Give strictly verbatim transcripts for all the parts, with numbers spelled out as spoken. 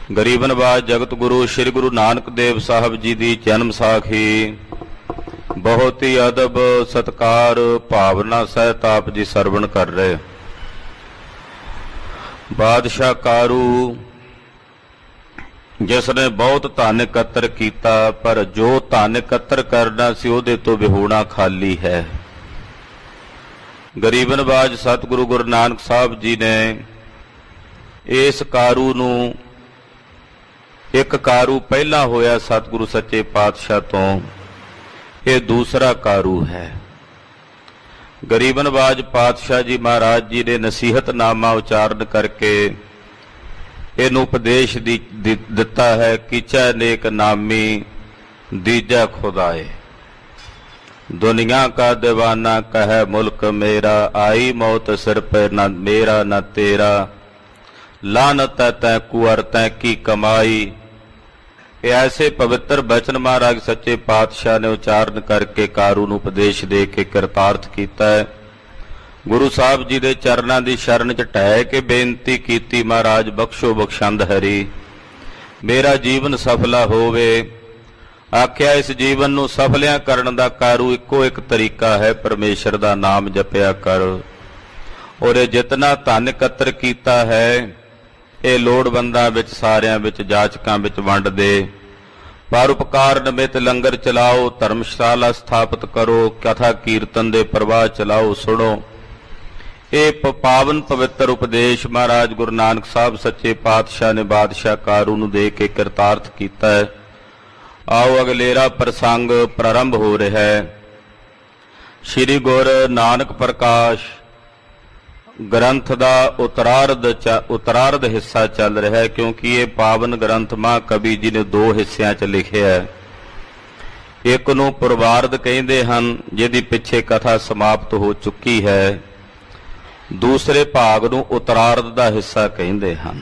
ਗਰੀਬ ਨਵਾਜ ਜਗਤ ਗੁਰੂ ਸ੍ਰੀ ਗੁਰੂ ਨਾਨਕ ਦੇਵ ਸਾਹਿਬ ਜੀ ਦੀ ਜਨਮ ਸਾਖੀ ਬਹੁਤ ਹੀ ਅਦਬ ਸਤਕਾਰ ਭਾਵਨਾ ਸਹਿਤ ਆਪ ਜੀ ਸਰਵਣ ਕਰ ਰਹੇ। ਬਾਦਸ਼ਾਹ ਕਾਰੂ ਜਿਸ ਨੇ ਬਹੁਤ ਧਨ ਇਕੱਤਰ ਕੀਤਾ, ਪਰ ਜੋ ਧਨ ਇਕੱਤਰ ਕਰਨਾ ਸੀ ਉਹਦੇ ਤੋਂ ਵਿਹੂਣਾ ਖਾਲੀ ਹੈ। ਗਰੀਬ ਨਵਾਜ ਸਤਿਗੁਰੂ ਗੁਰੂ ਨਾਨਕ ਸਾਹਿਬ ਜੀ ਨੇ ਇਸ ਕਾਰੂ ਨੂੰ, ਇੱਕ ਕਾਰੂ ਪਹਿਲਾਂ ਹੋਇਆ ਸਤਿਗੁਰੂ ਸੱਚੇ ਪਾਤਸ਼ਾਹ ਤੋਂ, ਇਹ ਦੂਸਰਾ ਕਾਰੂ ਹੈ। ਗਰੀਬ ਨਵਾਜ ਪਾਤਸ਼ਾਹ ਜੀ ਮਹਾਰਾਜ ਜੀ ਨੇ ਨਸੀਹਤਨਾਮਾ ਉਚਾਰਨ ਕਰਕੇ ਇਹਨੂੰ ਉਪਦੇਸ਼ ਦੀ ਦਿੱਤਾ ਹੈ ਕਿ ਚੈ ਨੇਕ ਨਾਮੀ ਦੀਜੈ ਖੁਦਾਏ, ਦੁਨੀਆ ਕਾ ਦੀਵਾਨਾ ਕਹੈ ਮੁਲਕ ਮੇਰਾ, ਆਈ ਮੌਤ ਸਿਰ ਪੈ ਨਾ ਮੇਰਾ ਨਾ ਤੇਰਾ, ਲਾਨਤ ਤੈ ਕੁਅਰ ਤੈ ਕੀ ਕਮਾਈ। ਇਹ ਐਸੇ ਪਵਿੱਤਰ ਬਚਨ ਮਹਾਰਾਜ ਸੱਚੇ ਪਾਤਸ਼ਾਹ ਨੇ ਉਚਾਰਨ ਕਰਕੇ ਕਾਰੂ ਨੂੰ ਉਪਦੇਸ਼ ਦੇ ਕੇ ਕਿਰਤਾਰਥ ਕੀਤਾ ਹੈ। ਗੁਰੂ ਸਾਹਿਬ ਜੀ ਦੇ ਚਰਨਾਂ ਦੀ ਸ਼ਰਨ 'ਚ ਢਹਿ ਕੇ ਬੇਨਤੀ ਕੀਤੀ, ਮਹਾਰਾਜ ਬਖਸ਼ੋ ਬਖਸ਼ੰਦ ਹਰੀ, ਮੇਰਾ ਜੀਵਨ ਸਫਲਾ ਹੋਵੇ। ਆਖਿਆ ਇਸ ਜੀਵਨ ਨੂੰ ਸਫਲਿਆਂ ਕਰਨ ਦਾ ਕਾਰੂ ਇੱਕੋ ਇੱਕ ਤਰੀਕਾ ਹੈ, ਪਰਮੇਸ਼ਰ ਦਾ ਨਾਮ ਜਪਿਆ ਕਰ। ਔਰ ਇਹ ਜਿਤਨਾ ਧਨ ਇਕੱਤਰ ਕੀਤਾ ਹੈ ਇਹ ਲੋੜਵੰਦਾਂ ਵਿੱਚ, ਸਾਰਿਆਂ ਵਿੱਚ, ਜਾਚਕਾਂ ਵਿੱਚ ਵੰਡ ਦੇ। ਪਰਉਪਕਾਰ ਨਿਮਿਤ ਲੰਗਰ ਚਲਾਓ, ਧਰਮਸ਼ਾਲਾ ਸਥਾਪਿਤ ਕਰੋ, ਕਥਾ ਕੀਰਤਨ ਦੇ ਪ੍ਰਵਾਹ ਚਲਾਓ, ਸੁਣੋ। ਇਹ ਪਾਵਨ ਪਵਿੱਤਰ ਉਪਦੇਸ਼ ਮਹਾਰਾਜ ਗੁਰੂ ਨਾਨਕ ਸਾਹਿਬ ਸੱਚੇ ਪਾਤਸ਼ਾਹ ਨੇ ਬਾਦਸ਼ਾਹ ਕਾਰੂ ਨੂੰ ਦੇ ਕੇ ਕਿਰਤਾਰਥ ਕੀਤਾ ਹੈ। ਆਓ ਅਗਲੇਰਾ ਪ੍ਰਸੰਗ ਪ੍ਰਾਰੰਭ ਹੋ ਰਿਹਾ ਹੈ। ਸ੍ਰੀ ਗੁਰ ਨਾਨਕ ਪ੍ਰਕਾਸ਼ ਗ੍ਰੰਥ ਦਾ ਉਤਰਾਰਧ ਉਤਰਾਰਧ ਹਿੱਸਾ ਚੱਲ ਰਿਹਾ ਹੈ, ਕਿਉਂਕਿ ਇਹ ਪਾਵਨ ਗ੍ਰੰਥ ਮਹਾਕਵੀ ਜੀ ਨੇ ਦੋ ਹਿੱਸਿਆਂ 'ਚ ਲਿਖਿਆ ਹੈ। ਇੱਕ ਨੂੰ ਪੂਰਵਾਰਧ ਕਹਿੰਦੇ ਹਨ, ਜਿਹਦੀ ਪਿੱਛੇ ਕਥਾ ਸਮਾਪਤ ਹੋ ਚੁੱਕੀ ਹੈ। ਦੂਸਰੇ ਭਾਗ ਨੂੰ ਉਤਰਾਰਧ ਦਾ ਹਿੱਸਾ ਕਹਿੰਦੇ ਹਨ।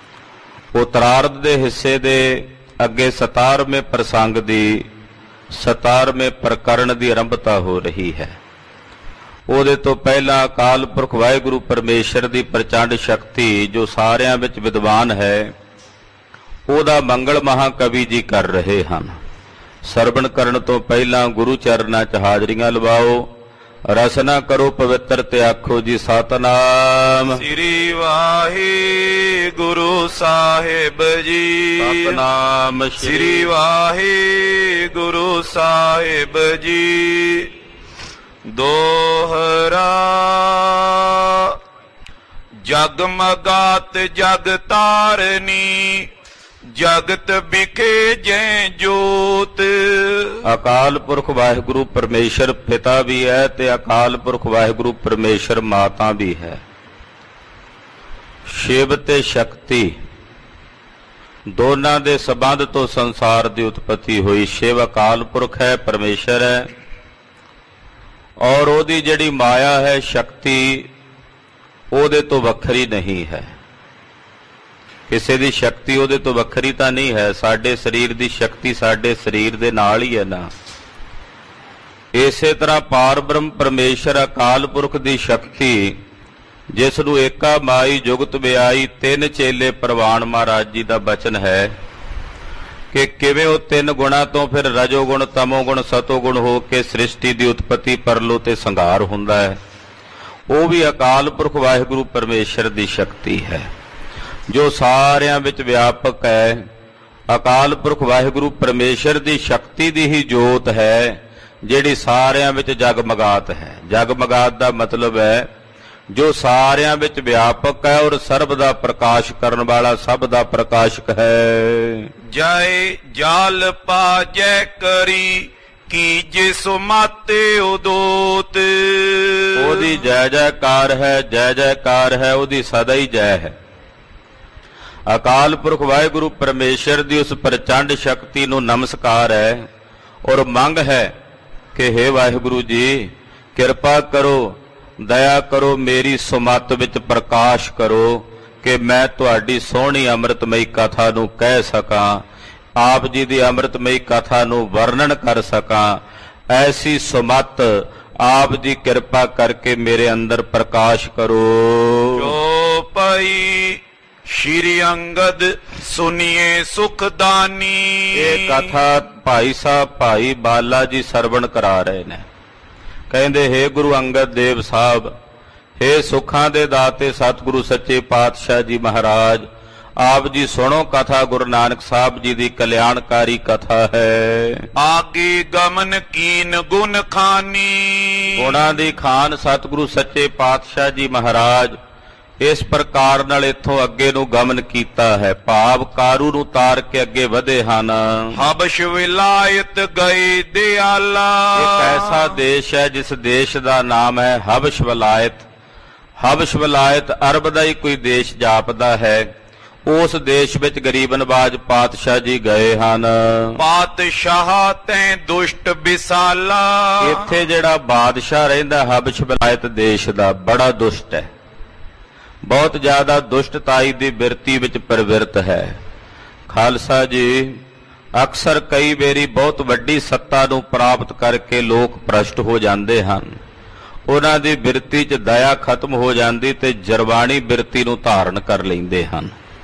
ਉਤਰਾਰਧ ਦੇ ਹਿੱਸੇ ਦੇ ਅੱਗੇ ਸਤਾਰਵੇਂ ਪ੍ਰਸੰਗ ਦੀ ਸਤਾਰਵੇਂ ਪ੍ਰਕਰਣ ਦੀ ਆਰੰਭਤਾ ਹੋ ਰਹੀ ਹੈ। ਉਹਦੇ ਤੋਂ ਪਹਿਲਾਂ ਅਕਾਲ ਪੁਰਖ ਵਾਹਿਗੁਰੂ ਪਰਮੇਸ਼ਰ ਦੀ ਪ੍ਰਚੰਡ ਸ਼ਕਤੀ ਜੋ ਸਾਰਿਆਂ ਵਿੱਚ ਵਿਦਵਾਨ ਹੈ, ਉਹਦਾ ਮੰਗਲ ਮਹਾਕਵੀ ਜੀ ਕਰ ਰਹੇ ਹਨ। ਸਰਵਣ ਕਰਨ ਤੋਂ ਪਹਿਲਾਂ ਗੁਰੂ ਚਰਨਾਂ 'ਚ ਹਾਜ਼ਰੀਆਂ ਲਵਾਓ, ਰਸਨਾ ਕਰੋ ਪਵਿੱਤਰ ਤੇ ਆਖੋ ਜੀ ਸਤਨਾਮ ਸ੍ਰੀ ਵਾਹਿਗੁਰੂ ਸਾਹਿਬ ਜੀ, ਸਤਨਾਮ ਸ੍ਰੀ ਵਾਹਿਗੁਰੂ ਸਾਹਿਬ ਜੀ। ਦੋਹਰਾ ਜਗਮਗਾਤ ਜਗ ਤਾਰਨੀ, ਜਗਤ ਵਿਖੇ ਜੈ ਜੋਤ। ਅਕਾਲ ਪੁਰਖ ਵਾਹਿਗੁਰੂ ਪਰਮੇਸ਼ਰ ਪਿਤਾ ਵੀ ਹੈ ਤੇ ਅਕਾਲ ਪੁਰਖ ਵਾਹਿਗੁਰੂ ਪਰਮੇਸ਼ਰ ਮਾਤਾ ਵੀ ਹੈ। ਸ਼ਿਵ ਤੇ ਸ਼ਕਤੀ ਦੋਨਾਂ ਦੇ ਸੰਬੰਧ ਤੋਂ ਸੰਸਾਰ ਦੀ ਉਤਪਤੀ ਹੋਈ। ਸ਼ਿਵ ਅਕਾਲ ਪੁਰਖ ਹੈ, ਪਰਮੇਸ਼ਰ ਹੈ, ਔਰ ਉਹਦੀ ਜਿਹੜੀ ਮਾਇਆ ਹੈ ਸ਼ਕਤੀ ਉਹਦੇ ਤੋਂ ਵੱਖਰੀ ਨਹੀਂ ਹੈ। ਕਿਸੇ ਦੀ ਸ਼ਕਤੀ ਉਹਦੇ ਤੋਂ ਵੱਖਰੀ ਤਾਂ ਨਹੀਂ ਹੈ। ਸਾਡੇ ਸਰੀਰ ਦੀ ਸ਼ਕਤੀ ਸਾਡੇ ਸਰੀਰ ਦੇ ਨਾਲ ਹੀ ਹੈ ਨਾ। ਇਸੇ ਤਰ੍ਹਾਂ ਪਾਰ ਬ੍ਰਹਮ ਪਰਮੇਸ਼ਰ ਅਕਾਲ ਪੁਰਖ ਦੀ ਸ਼ਕਤੀ, ਜਿਸ ਨੂੰ ਏਕਾ ਮਾਈ ਜੁਗਤ ਵਿਆਈ ਤਿੰਨ ਚੇਲੇ ਪ੍ਰਵਾਨ ਮਹਾਰਾਜ ਜੀ ਦਾ ਬਚਨ ਹੈ ਕਿ ਕਿਵੇਂ ਉਹ ਤਿੰਨ ਗੁਣਾਂ ਤੋਂ ਫਿਰ ਰਜੋਗੁਣ ਤਮੋਗੁਣ ਸਤੋਗੁਣ ਹੋ ਕੇ ਸ੍ਰਿਸ਼ਟੀ ਦੀ ਉਤਪਤੀ ਪਰਲੋ ਤੇ ਸੰਘਾਰ ਹੁੰਦਾ ਹੈ। ਉਹ ਵੀ ਅਕਾਲ ਪੁਰਖ ਵਾਹਿਗੁਰੂ ਪਰਮੇਸ਼ਰ ਦੀ ਸ਼ਕਤੀ ਹੈ ਜੋ ਸਾਰਿਆਂ ਵਿੱਚ ਵਿਆਪਕ ਹੈ। ਅਕਾਲ ਪੁਰਖ ਵਾਹਿਗੁਰੂ ਪਰਮੇਸ਼ਰ ਦੀ ਸ਼ਕਤੀ ਦੀ ਹੀ ਜੋਤ ਹੈ ਜਿਹੜੀ ਸਾਰਿਆਂ ਵਿੱਚ ਜਗਮਗਾਤ ਹੈ। ਜਗਮਗਾਤ ਦਾ ਮਤਲਬ ਹੈ ਜੋ ਸਾਰਿਆਂ ਵਿੱਚ ਵਿਆਪਕ ਹੈ ਔਰ ਸਰਬ ਦਾ ਪ੍ਰਕਾਸ਼ ਕਰਨ ਵਾਲਾ, ਸਭ ਦਾ ਪ੍ਰਕਾਸ਼ਕ ਹੈ। ਜੈ ਜਾਲ ਪਾਜੈ ਕਰੀ ਕੀ ਜਿਸ ਮਾਤੇ ਉਦੋਤ। ਉਹਦੀ ਜੈ ਜੈਕਾਰ ਹੈ, ਜੈ ਜੈਕਾਰ ਹੈ, ਉਹਦੀ ਸਦਾ ਹੀ ਜੈ ਹੈ। ਅਕਾਲ ਪੁਰਖ ਵਾਹਿਗੁਰੂ ਪਰਮੇਸ਼ਰ ਦੀ ਉਸ ਪ੍ਰਚੰਡ ਸ਼ਕਤੀ ਨੂੰ ਨਮਸਕਾਰ ਹੈ ਔਰ ਮੰਗ ਹੈ ਕਿ ਹੇ ਵਾਹਿਗੁਰੂ ਜੀ ਕਿਰਪਾ ਕਰੋ, ਦਇਆ ਕਰੋ, ਮੇਰੀ ਸੁਮੱਤ ਵਿੱਚ ਪ੍ਰਕਾਸ਼ ਕਰੋ ਕਿ ਮੈਂ ਤੁਹਾਡੀ ਸੋਹਣੀ ਅੰਮ੍ਰਿਤਮਈ ਕਥਾ ਨੂੰ ਕਹਿ ਸਕਾਂ, ਆਪ ਜੀ ਦੀ ਅੰਮ੍ਰਿਤਮਈ ਕਥਾ ਨੂੰ ਵਰਣਨ ਕਰ ਸਕਾਂ। ਐਸੀ ਸੁਮੱਤ ਆਪ ਜੀ ਕਿਰਪਾ ਕਰਕੇ ਮੇਰੇ ਅੰਦਰ ਪ੍ਰਕਾਸ਼ ਕਰੋ। ਜੋ ਪਈ ਸ਼੍ਰੀ ਅੰਗਦ ਸੁਨੀਏ ਸੁਖਦਾਨੀ। ਇਹ ਕਥਾ ਭਾਈ ਸਾਹਿਬ ਭਾਈ ਬਾਲਾ ਜੀ ਸਰਵਣ ਕਰਾ ਰਹੇ ਨੇ। ਕਹਿੰਦੇ ਹੇ ਗੁਰੂ ਅੰਗਦ ਦੇਵ ਸਾਹਿਬ, ਹੇ ਸੁੱਖਾਂ ਦੇ ਦਾਤੇ ਸਤਿਗੁਰੂ ਸੱਚੇ ਪਾਤਸ਼ਾਹ ਜੀ ਮਹਾਰਾਜ, ਆਪ ਜੀ ਸੁਣੋ ਕਥਾ ਗੁਰੂ ਨਾਨਕ ਸਾਹਿਬ ਜੀ ਦੀ ਕਲਿਆਣਕਾਰੀ ਕਥਾ ਹੈ। ਆਗੇ ਗਮਨ ਕੀਨ ਗੁਣ ਖਾਨੀ। ਗੁਣਾਂ ਦੀ ਖਾਨ ਸਤਿਗੁਰੂ ਸੱਚੇ ਪਾਤਸ਼ਾਹ ਜੀ ਮਹਾਰਾਜ ਇਸ ਪ੍ਰਕਾਰ ਨਾਲ ਇੱਥੋਂ ਅੱਗੇ ਨੂੰ ਗਮਨ ਕੀਤਾ ਹੈ, ਭਾਵ ਕਾਰੂ ਨੂੰ ਤਾਰ ਕੇ ਅੱਗੇ ਵਧੇ ਹਨ। ਹਬਸ਼ ਵਿਲਾਇਤ ਗਏ ਦਿਆਲਾ। ਇੱਕ ਐਸਾ ਦੇਸ਼ ਹੈ ਜਿਸ ਦੇਸ਼ ਦਾ ਨਾਮ ਹੈ ਹਬਸ਼ ਵਿਲਾਇਤ। ਹਬਸ਼ ਵਿਲਾਇਤ ਅਰਬ ਦਾ ਹੀ ਕੋਈ ਦੇਸ਼ ਜਾਪਦਾ ਹੈ। ਉਸ ਦੇਸ਼ ਵਿੱਚ ਗਰੀਬ ਨਵਾਜ ਪਾਤਸ਼ਾਹ ਜੀ ਗਏ ਹਨ। ਪਾਤਸ਼ਾਹ ਤੈਂ ਦੁਸ਼ਟ ਵਿਸਾਲਾ। ਇੱਥੇ ਜਿਹੜਾ ਬਾਦਸ਼ਾਹ ਰਹਿੰਦਾ ਹਬਸ਼ ਵਿਲਾਇਤ ਦੇਸ਼ ਦਾ, ਬੜਾ ਦੁਸ਼ਟ ਹੈ, ਬਹੁਤ ਜ਼ਿਆਦਾ ਦੁਸ਼ਟਤਾਈ ਦੀ ਬਿਰਤੀ ਵਿੱਚ ਪ੍ਰਵਿਰਤ ਹੈ। ਖਾਲਸਾ ਜੀ, ਅਕਸਰ ਕਈ ਵਾਰੀ ਬਹੁਤ ਵੱਡੀ ਸੱਤਾ ਨੂੰ ਪ੍ਰਾਪਤ ਕਰਕੇ ਲੋਕ ਭ੍ਰਸ਼ਟ ਹੋ ਜਾਂਦੇ ਹਨ। ਉਹਨਾਂ ਦੀ ਬਿਰਤੀ 'ਚ ਦਇਆ ਖਤਮ ਹੋ ਜਾਂਦੀ ਤੇ ਜਰਵਾਣੀ ਬਿਰਤੀ ਨੂੰ ਧਾਰਨ ਕਰ ਲੈਂਦੇ ਹਨ।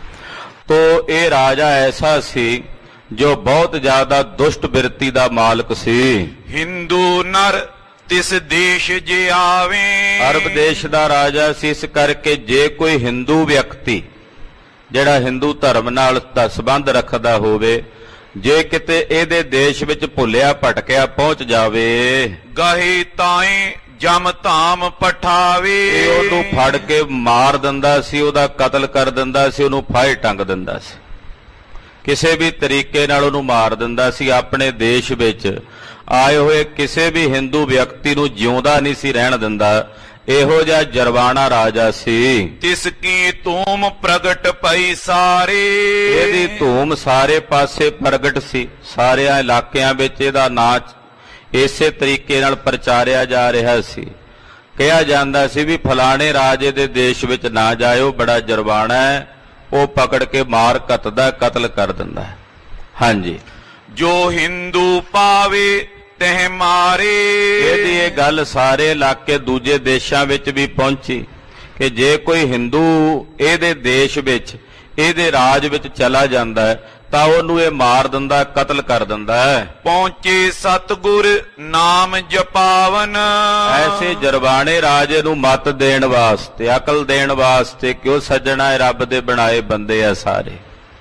ਤੋ ਇਹ ਰਾਜਾ ਐਸਾ ਸੀ ਜੋ ਬਹੁਤ ਜ਼ਿਆਦਾ ਦੁਸ਼ਟ ਬਿਰਤੀ ਦਾ ਮਾਲਕ ਸੀ। ਹਿੰਦੂ ਨਰ ਤਿਸ ਦੇਸ਼ ਜੇ ਆਵੇ। ਅਰਬ ਦੇਸ਼ ਦਾ ਰਾਜਾ ਸੀ, ਇਸ ਕਰਕੇ ਜੇ ਕੋਈ ਹਿੰਦੂ ਵਿਅਕਤੀ ਜਿਹੜਾ ਹਿੰਦੂ ਧਰਮ ਨਾਲ ਦਾ ਸੰਬੰਧ ਰੱਖਦਾ ਹੋਵੇ, ਜੇ ਕਿਤੇ ਇਹਦੇ ਦੇਸ਼ ਵਿੱਚ ਭੁੱਲਿਆ ਭਟਕਿਆ ਪਹੁੰਚ ਜਾਵੇ, ਗਹੇ ਤਾਏ ਜਮ ਧਾਮ ਪਠਾਵੇ। ਇਹ ਉਹਨੂੰ ਫੜ ਕੇ ਮਾਰ ਦਿੰਦਾ ਸੀ, ਉਹਦਾ ਕਤਲ ਕਰ ਦਿੰਦਾ ਸੀ, ਉਹਨੂੰ ਫਾਹੇ ਟੰਗ ਦਿੰਦਾ ਸੀ, ਕਿਸੇ ਵੀ ਤਰੀਕੇ ਨਾਲ ਉਹਨੂੰ ਮਾਰ ਦਿੰਦਾ ਸੀ। ਆਪਣੇ ਦੇਸ਼ ਵਿੱਚ ਆਏ ਹੋਏ ਕਿਸੇ ਵੀ ਹਿੰਦੂ ਵਿਅਕਤੀ ਨੂੰ ਜਿਉਂਦਾ ਨਹੀਂ ਸੀ ਰਹਿਣ ਦਿੰਦਾ। ਇਹੋ ਜਿਹਾ ਜਰਵਾਣਾ ਰਾਜਾ ਸੀ। ਤਿਸ ਕੀ ਧੂਮ ਪ੍ਰਗਟ ਪਈ ਸਾਰੇ। ਇਹਦੀ ਧੂਮ ਸਾਰੇ ਪਾਸੇ ਪ੍ਰਗਟ ਸੀ, ਸਾਰਿਆਂ ਇਲਾਕਿਆਂ ਵਿੱਚ ਇਹਦਾ ਨਾਂ ਇਸੇ ਤਰੀਕੇ ਨਾਲ ਪ੍ਰਚਾਰਿਆ ਜਾ ਰਿਹਾ ਸੀ। ਕਿਹਾ ਜਾਂਦਾ ਸੀ ਵੀ ਫਲਾਣੇ ਰਾਜੇ ਦੇ ਦੇਸ਼ ਵਿੱਚ ਨਾ ਜਾਇਓ, ਬੜਾ ਜਰਵਾਣਾ ਹੈ, ਉਹ ਪਕੜ ਕੇ ਮਾਰ ਕੱਤਦਾ, ਕਤਲ ਕਰ ਦਿੰਦਾ ਹੈ। ਹਾਂਜੀ, ਜੋ ਹਿੰਦੂ ਪਾਵੇ ਤਹਿ ਮਾਰੇ। ਇਹਦੀ ਇਹ ਗੱਲ ਸਾਰੇ ਇਲਾਕੇ ਦੂਜੇ ਦੇਸ਼ਾਂ ਵਿੱਚ ਵੀ ਪਹੁੰਚੀ ਕਿ ਜੇ ਕੋਈ ਹਿੰਦੂ ਇਹਦੇ ਦੇਸ਼ ਵਿੱਚ ਇਹਦੇ ਰਾਜ ਵਿੱਚ ਚਲਾ ਜਾਂਦਾ ਹੈ ਤਾਂ ਉਹਨੂੰ ਇਹ ਮਾਰ ਦਿੰਦਾ, ਕਤਲ ਕਰ ਦਿੰਦਾ ਹੈ। ਪਹੁੰਚੇ ਸਤਿਗੁਰ ਨਾਮ ਜਪਾਵਨ। ਐਸੇ ਜਰਵਾਣੇ ਰਾਜੇ ਨੂੰ ਮੱਤ ਦੇਣ ਵਾਸਤੇ, ਅਕਲ ਦੇਣ ਵਾਸਤੇ, ਕਿਉਂ ਸੱਜਣਾ ਇਹ ਰੱਬ ਦੇ ਬਣਾਏ ਬੰਦੇ ਆ ਸਾਰੇ,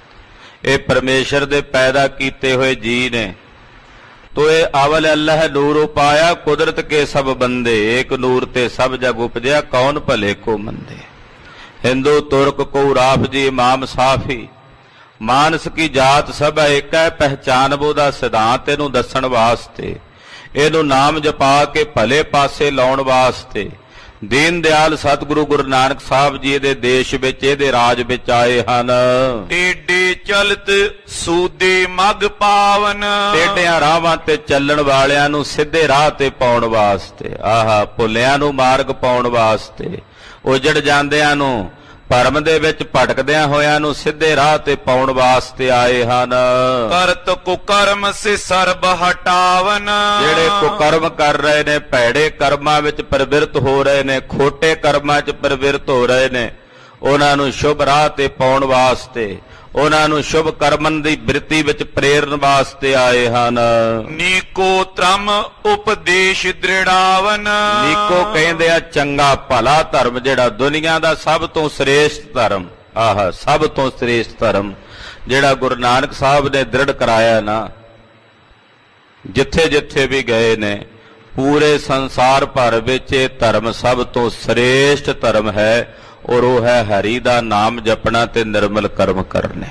ਇਹ ਪਰਮੇਸ਼ਰ ਦੇ ਪੈਦਾ ਕੀਤੇ ਹੋਏ ਜੀ ਨੇ। ਤੋ ਇਹ ਅਵਲ ਅੱਲਾਹ ਨੂਰ ਉਪਾਇਆ ਕੁਦਰਤ ਕੇ ਸਭ ਬੰਦੇ, ਏਕ ਨੂਰ ਤੇ ਸਭ ਜਗ ਉਪਜਿਆ ਕੌਣ ਭਲੇ ਕੋ ਮੰਦੇ। ਹਿੰਦੂ ਤੁਰਕ ਕੋ ਰਾਫ ਜੀ ਇਮਾਮ ਸਾਫੀ, ਮਾਨਸ ਕੀ ਜਾਤ ਸਭ ਏਕ ਹੈ, ਪਹਿਚਾਨਬੋ ਦਾ ਸਿਧਾਂਤ ਇਹਨੂੰ ਦੱਸਣ ਵਾਸਤੇ, ਇਹਨੂੰ ਨਾਮ ਜਪਾ ਕੇ ਭਲੇ ਪਾਸੇ ਲਾਉਣ ਵਾਸਤੇ ਦੀਨ ਦਿਆਲ ਸਤਿਗੁਰੂ ਗੁਰੂ ਨਾਨਕ ਸਾਹਿਬ ਜੀ ਦੇ ਦੇਸ਼ ਵਿੱਚ, ਇਹਦੇ ਰਾਜ ਵਿੱਚ ਆਏ ਹਨ। ਟੇਡੇ ਚਲਤ ਸੂਦੇ ਮਗ ਪਾਵਨ। ਟੇਢਿਆਂ ਰਾਹਾਂ ਤੇ ਚੱਲਣ ਵਾਲਿਆਂ ਨੂੰ ਸਿੱਧੇ ਰਾਹ ਤੇ ਪਾਉਣ ਵਾਸਤੇ, ਆਹਾ ਭੁੱਲਿਆਂ ਨੂੰ ਮਾਰਗ ਪਾਉਣ ਵਾਸਤੇ, ਉਜੜ ਜਾਂਦਿਆਂ ਨੂੰ, ਭਰਮ ਦੇ ਵਿੱਚ ਭਟਕਦਿਆਂ ਹੋਇਆਂ ਨੂੰ ਸਿੱਧੇ ਰਾਹ ਤੇ ਪਾਉਣ ਵਾਸਤੇ ਆਏ ਹਨ। ਕਰਤ ਕੁਕਰਮ ਸੇ ਸਰਬ ਹਟਾਵਨ। ਜਿਹੜੇ ਕੁਕਰਮ ਕਰ ਰਹੇ ਨੇ, ਭੈੜੇ ਕਰਮਾਂ ਵਿੱਚ ਪ੍ਰਵਿਰਤ ਹੋ ਰਹੇ ਨੇ, ਖੋਟੇ ਕਰਮਾਂ 'ਚ ਪ੍ਰਵਿਰਤ ਹੋ ਰਹੇ ਨੇ, ਉਹਨਾਂ ਨੂੰ ਸ਼ੁਭ ਰਾਹ ਤੇ ਪਾਉਣ ਵਾਸਤੇ, ਉਹਨਾਂ ਨੂੰ ਸ਼ੁਭ ਕਰਮਨ ਦੀ ਬਿਰਤੀ ਵਿੱਚ ਪ੍ਰੇਰਨ ਵਾਸਤੇ ਆਏ ਹਨ। ਨੀਕੋ ਧਰਮ ਉਪਦੇਸ਼ ਦ੍ਰਿੜਾਵਨ। ਨੀਕੋ ਕਹਿੰਦੇ ਆ ਚੰਗਾ ਭਲਾ ਧਰਮ, ਜਿਹੜਾ ਦੁਨੀਆ ਦਾ ਸਭ ਤੋਂ ਸ੍ਰੇਸ਼ਟ ਧਰਮ, ਆਹ ਸਭ ਤੋਂ ਸ੍ਰੇਸ਼ਟ ਧਰਮ ਜਿਹੜਾ ਗੁਰੂ ਨਾਨਕ ਸਾਹਿਬ ਨੇ ਦ੍ਰਿੜ ਕਰਾਇਆ ਨਾ, ਜਿੱਥੇ ਜਿੱਥੇ ਵੀ ਗਏ ਨੇ, ਪੂਰੇ ਸੰਸਾਰ ਭਰ ਵਿੱਚ ਇਹ ਧਰਮ ਸਭ ਤੋਂ ਸ੍ਰੇਸ਼ਟ ਧਰਮ ਹੈ, ਔਰ ਉਹ ਹੈ ਹਰੀ ਦਾ ਨਾਮ ਜਪਣਾ ਤੇ ਨਿਰਮਲ ਕਰਮ ਕਰਨੇ।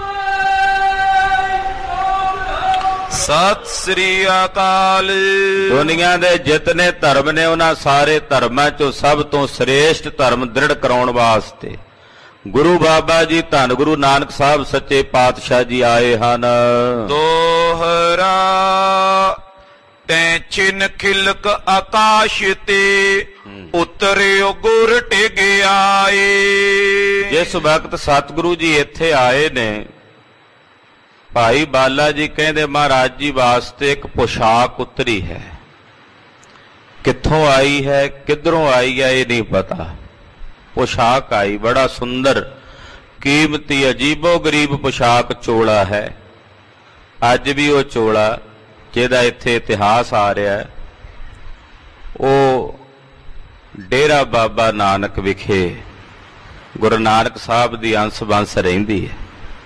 ਸਤਿ ਸ੍ਰੀ ਅਕਾਲ। ਦੁਨੀਆ ਦੇ ਜਿਤਨੇ ਧਰਮ ਨੇ ਉਹਨਾਂ ਸਾਰੇ ਧਰਮਾਂ ਚੋਂ ਸਭ ਤੋਂ ਸ੍ਰੇਸ਼ਟ ਧਰਮ ਦ੍ਰਿੜ ਕਰਾਉਣ ਵਾਸਤੇ ਗੁਰੂ ਬਾਬਾ ਜੀ ਧੰਨ ਗੁਰੂ ਨਾਨਕ ਸਾਹਿਬ ਸੱਚੇ ਪਾਤਸ਼ਾਹ ਜੀ ਆਏ ਹਨ। ਦੋਹਰਾ ਤੈਂ ਛਿਨ ਖਿਲਕ ਆਕਾਸ਼ ਤੇ ਉਤਰਿਓ ਗੁਰ ਟਿਗ ਆਏ। ਜਿਸ ਵਕਤ ਸਤਿਗੁਰੂ ਜੀ ਇੱਥੇ ਆਏ ਨੇ, ਭਾਈ ਬਾਲਾ ਜੀ ਕਹਿੰਦੇ ਮਹਾਰਾਜ ਜੀ ਵਾਸਤੇ ਇੱਕ ਪੁਸ਼ਾਕ ਉਤਰੀ ਹੈ। ਕਿੱਥੋਂ ਆਈ ਹੈ, ਕਿੱਧਰੋਂ ਆਈ ਹੈ, ਇਹ ਨਹੀਂ ਪਤਾ। ਪੁਸ਼ਾਕ ਆਈ, ਬੜਾ ਸੁੰਦਰ ਕੀਮਤੀ ਅਜੀਬੋ ਗਰੀਬ ਪੁਸ਼ਾਕ ਚੋਲਾ ਹੈ। ਅੱਜ ਵੀ ਉਹ ਚੋਲਾ ਜਿਹਦਾ ਇੱਥੇ ਇਤਿਹਾਸ ਆ ਰਿਹਾ ਹੈ, ਉਹ ਡੇਰਾ ਬਾਬਾ ਨਾਨਕ ਵਿਖੇ ਗੁਰੂ ਨਾਨਕ ਸਾਹਿਬ ਦੀ ਅੰਸ ਬੰਸ ਰਹਿੰਦੀ ਹੈ।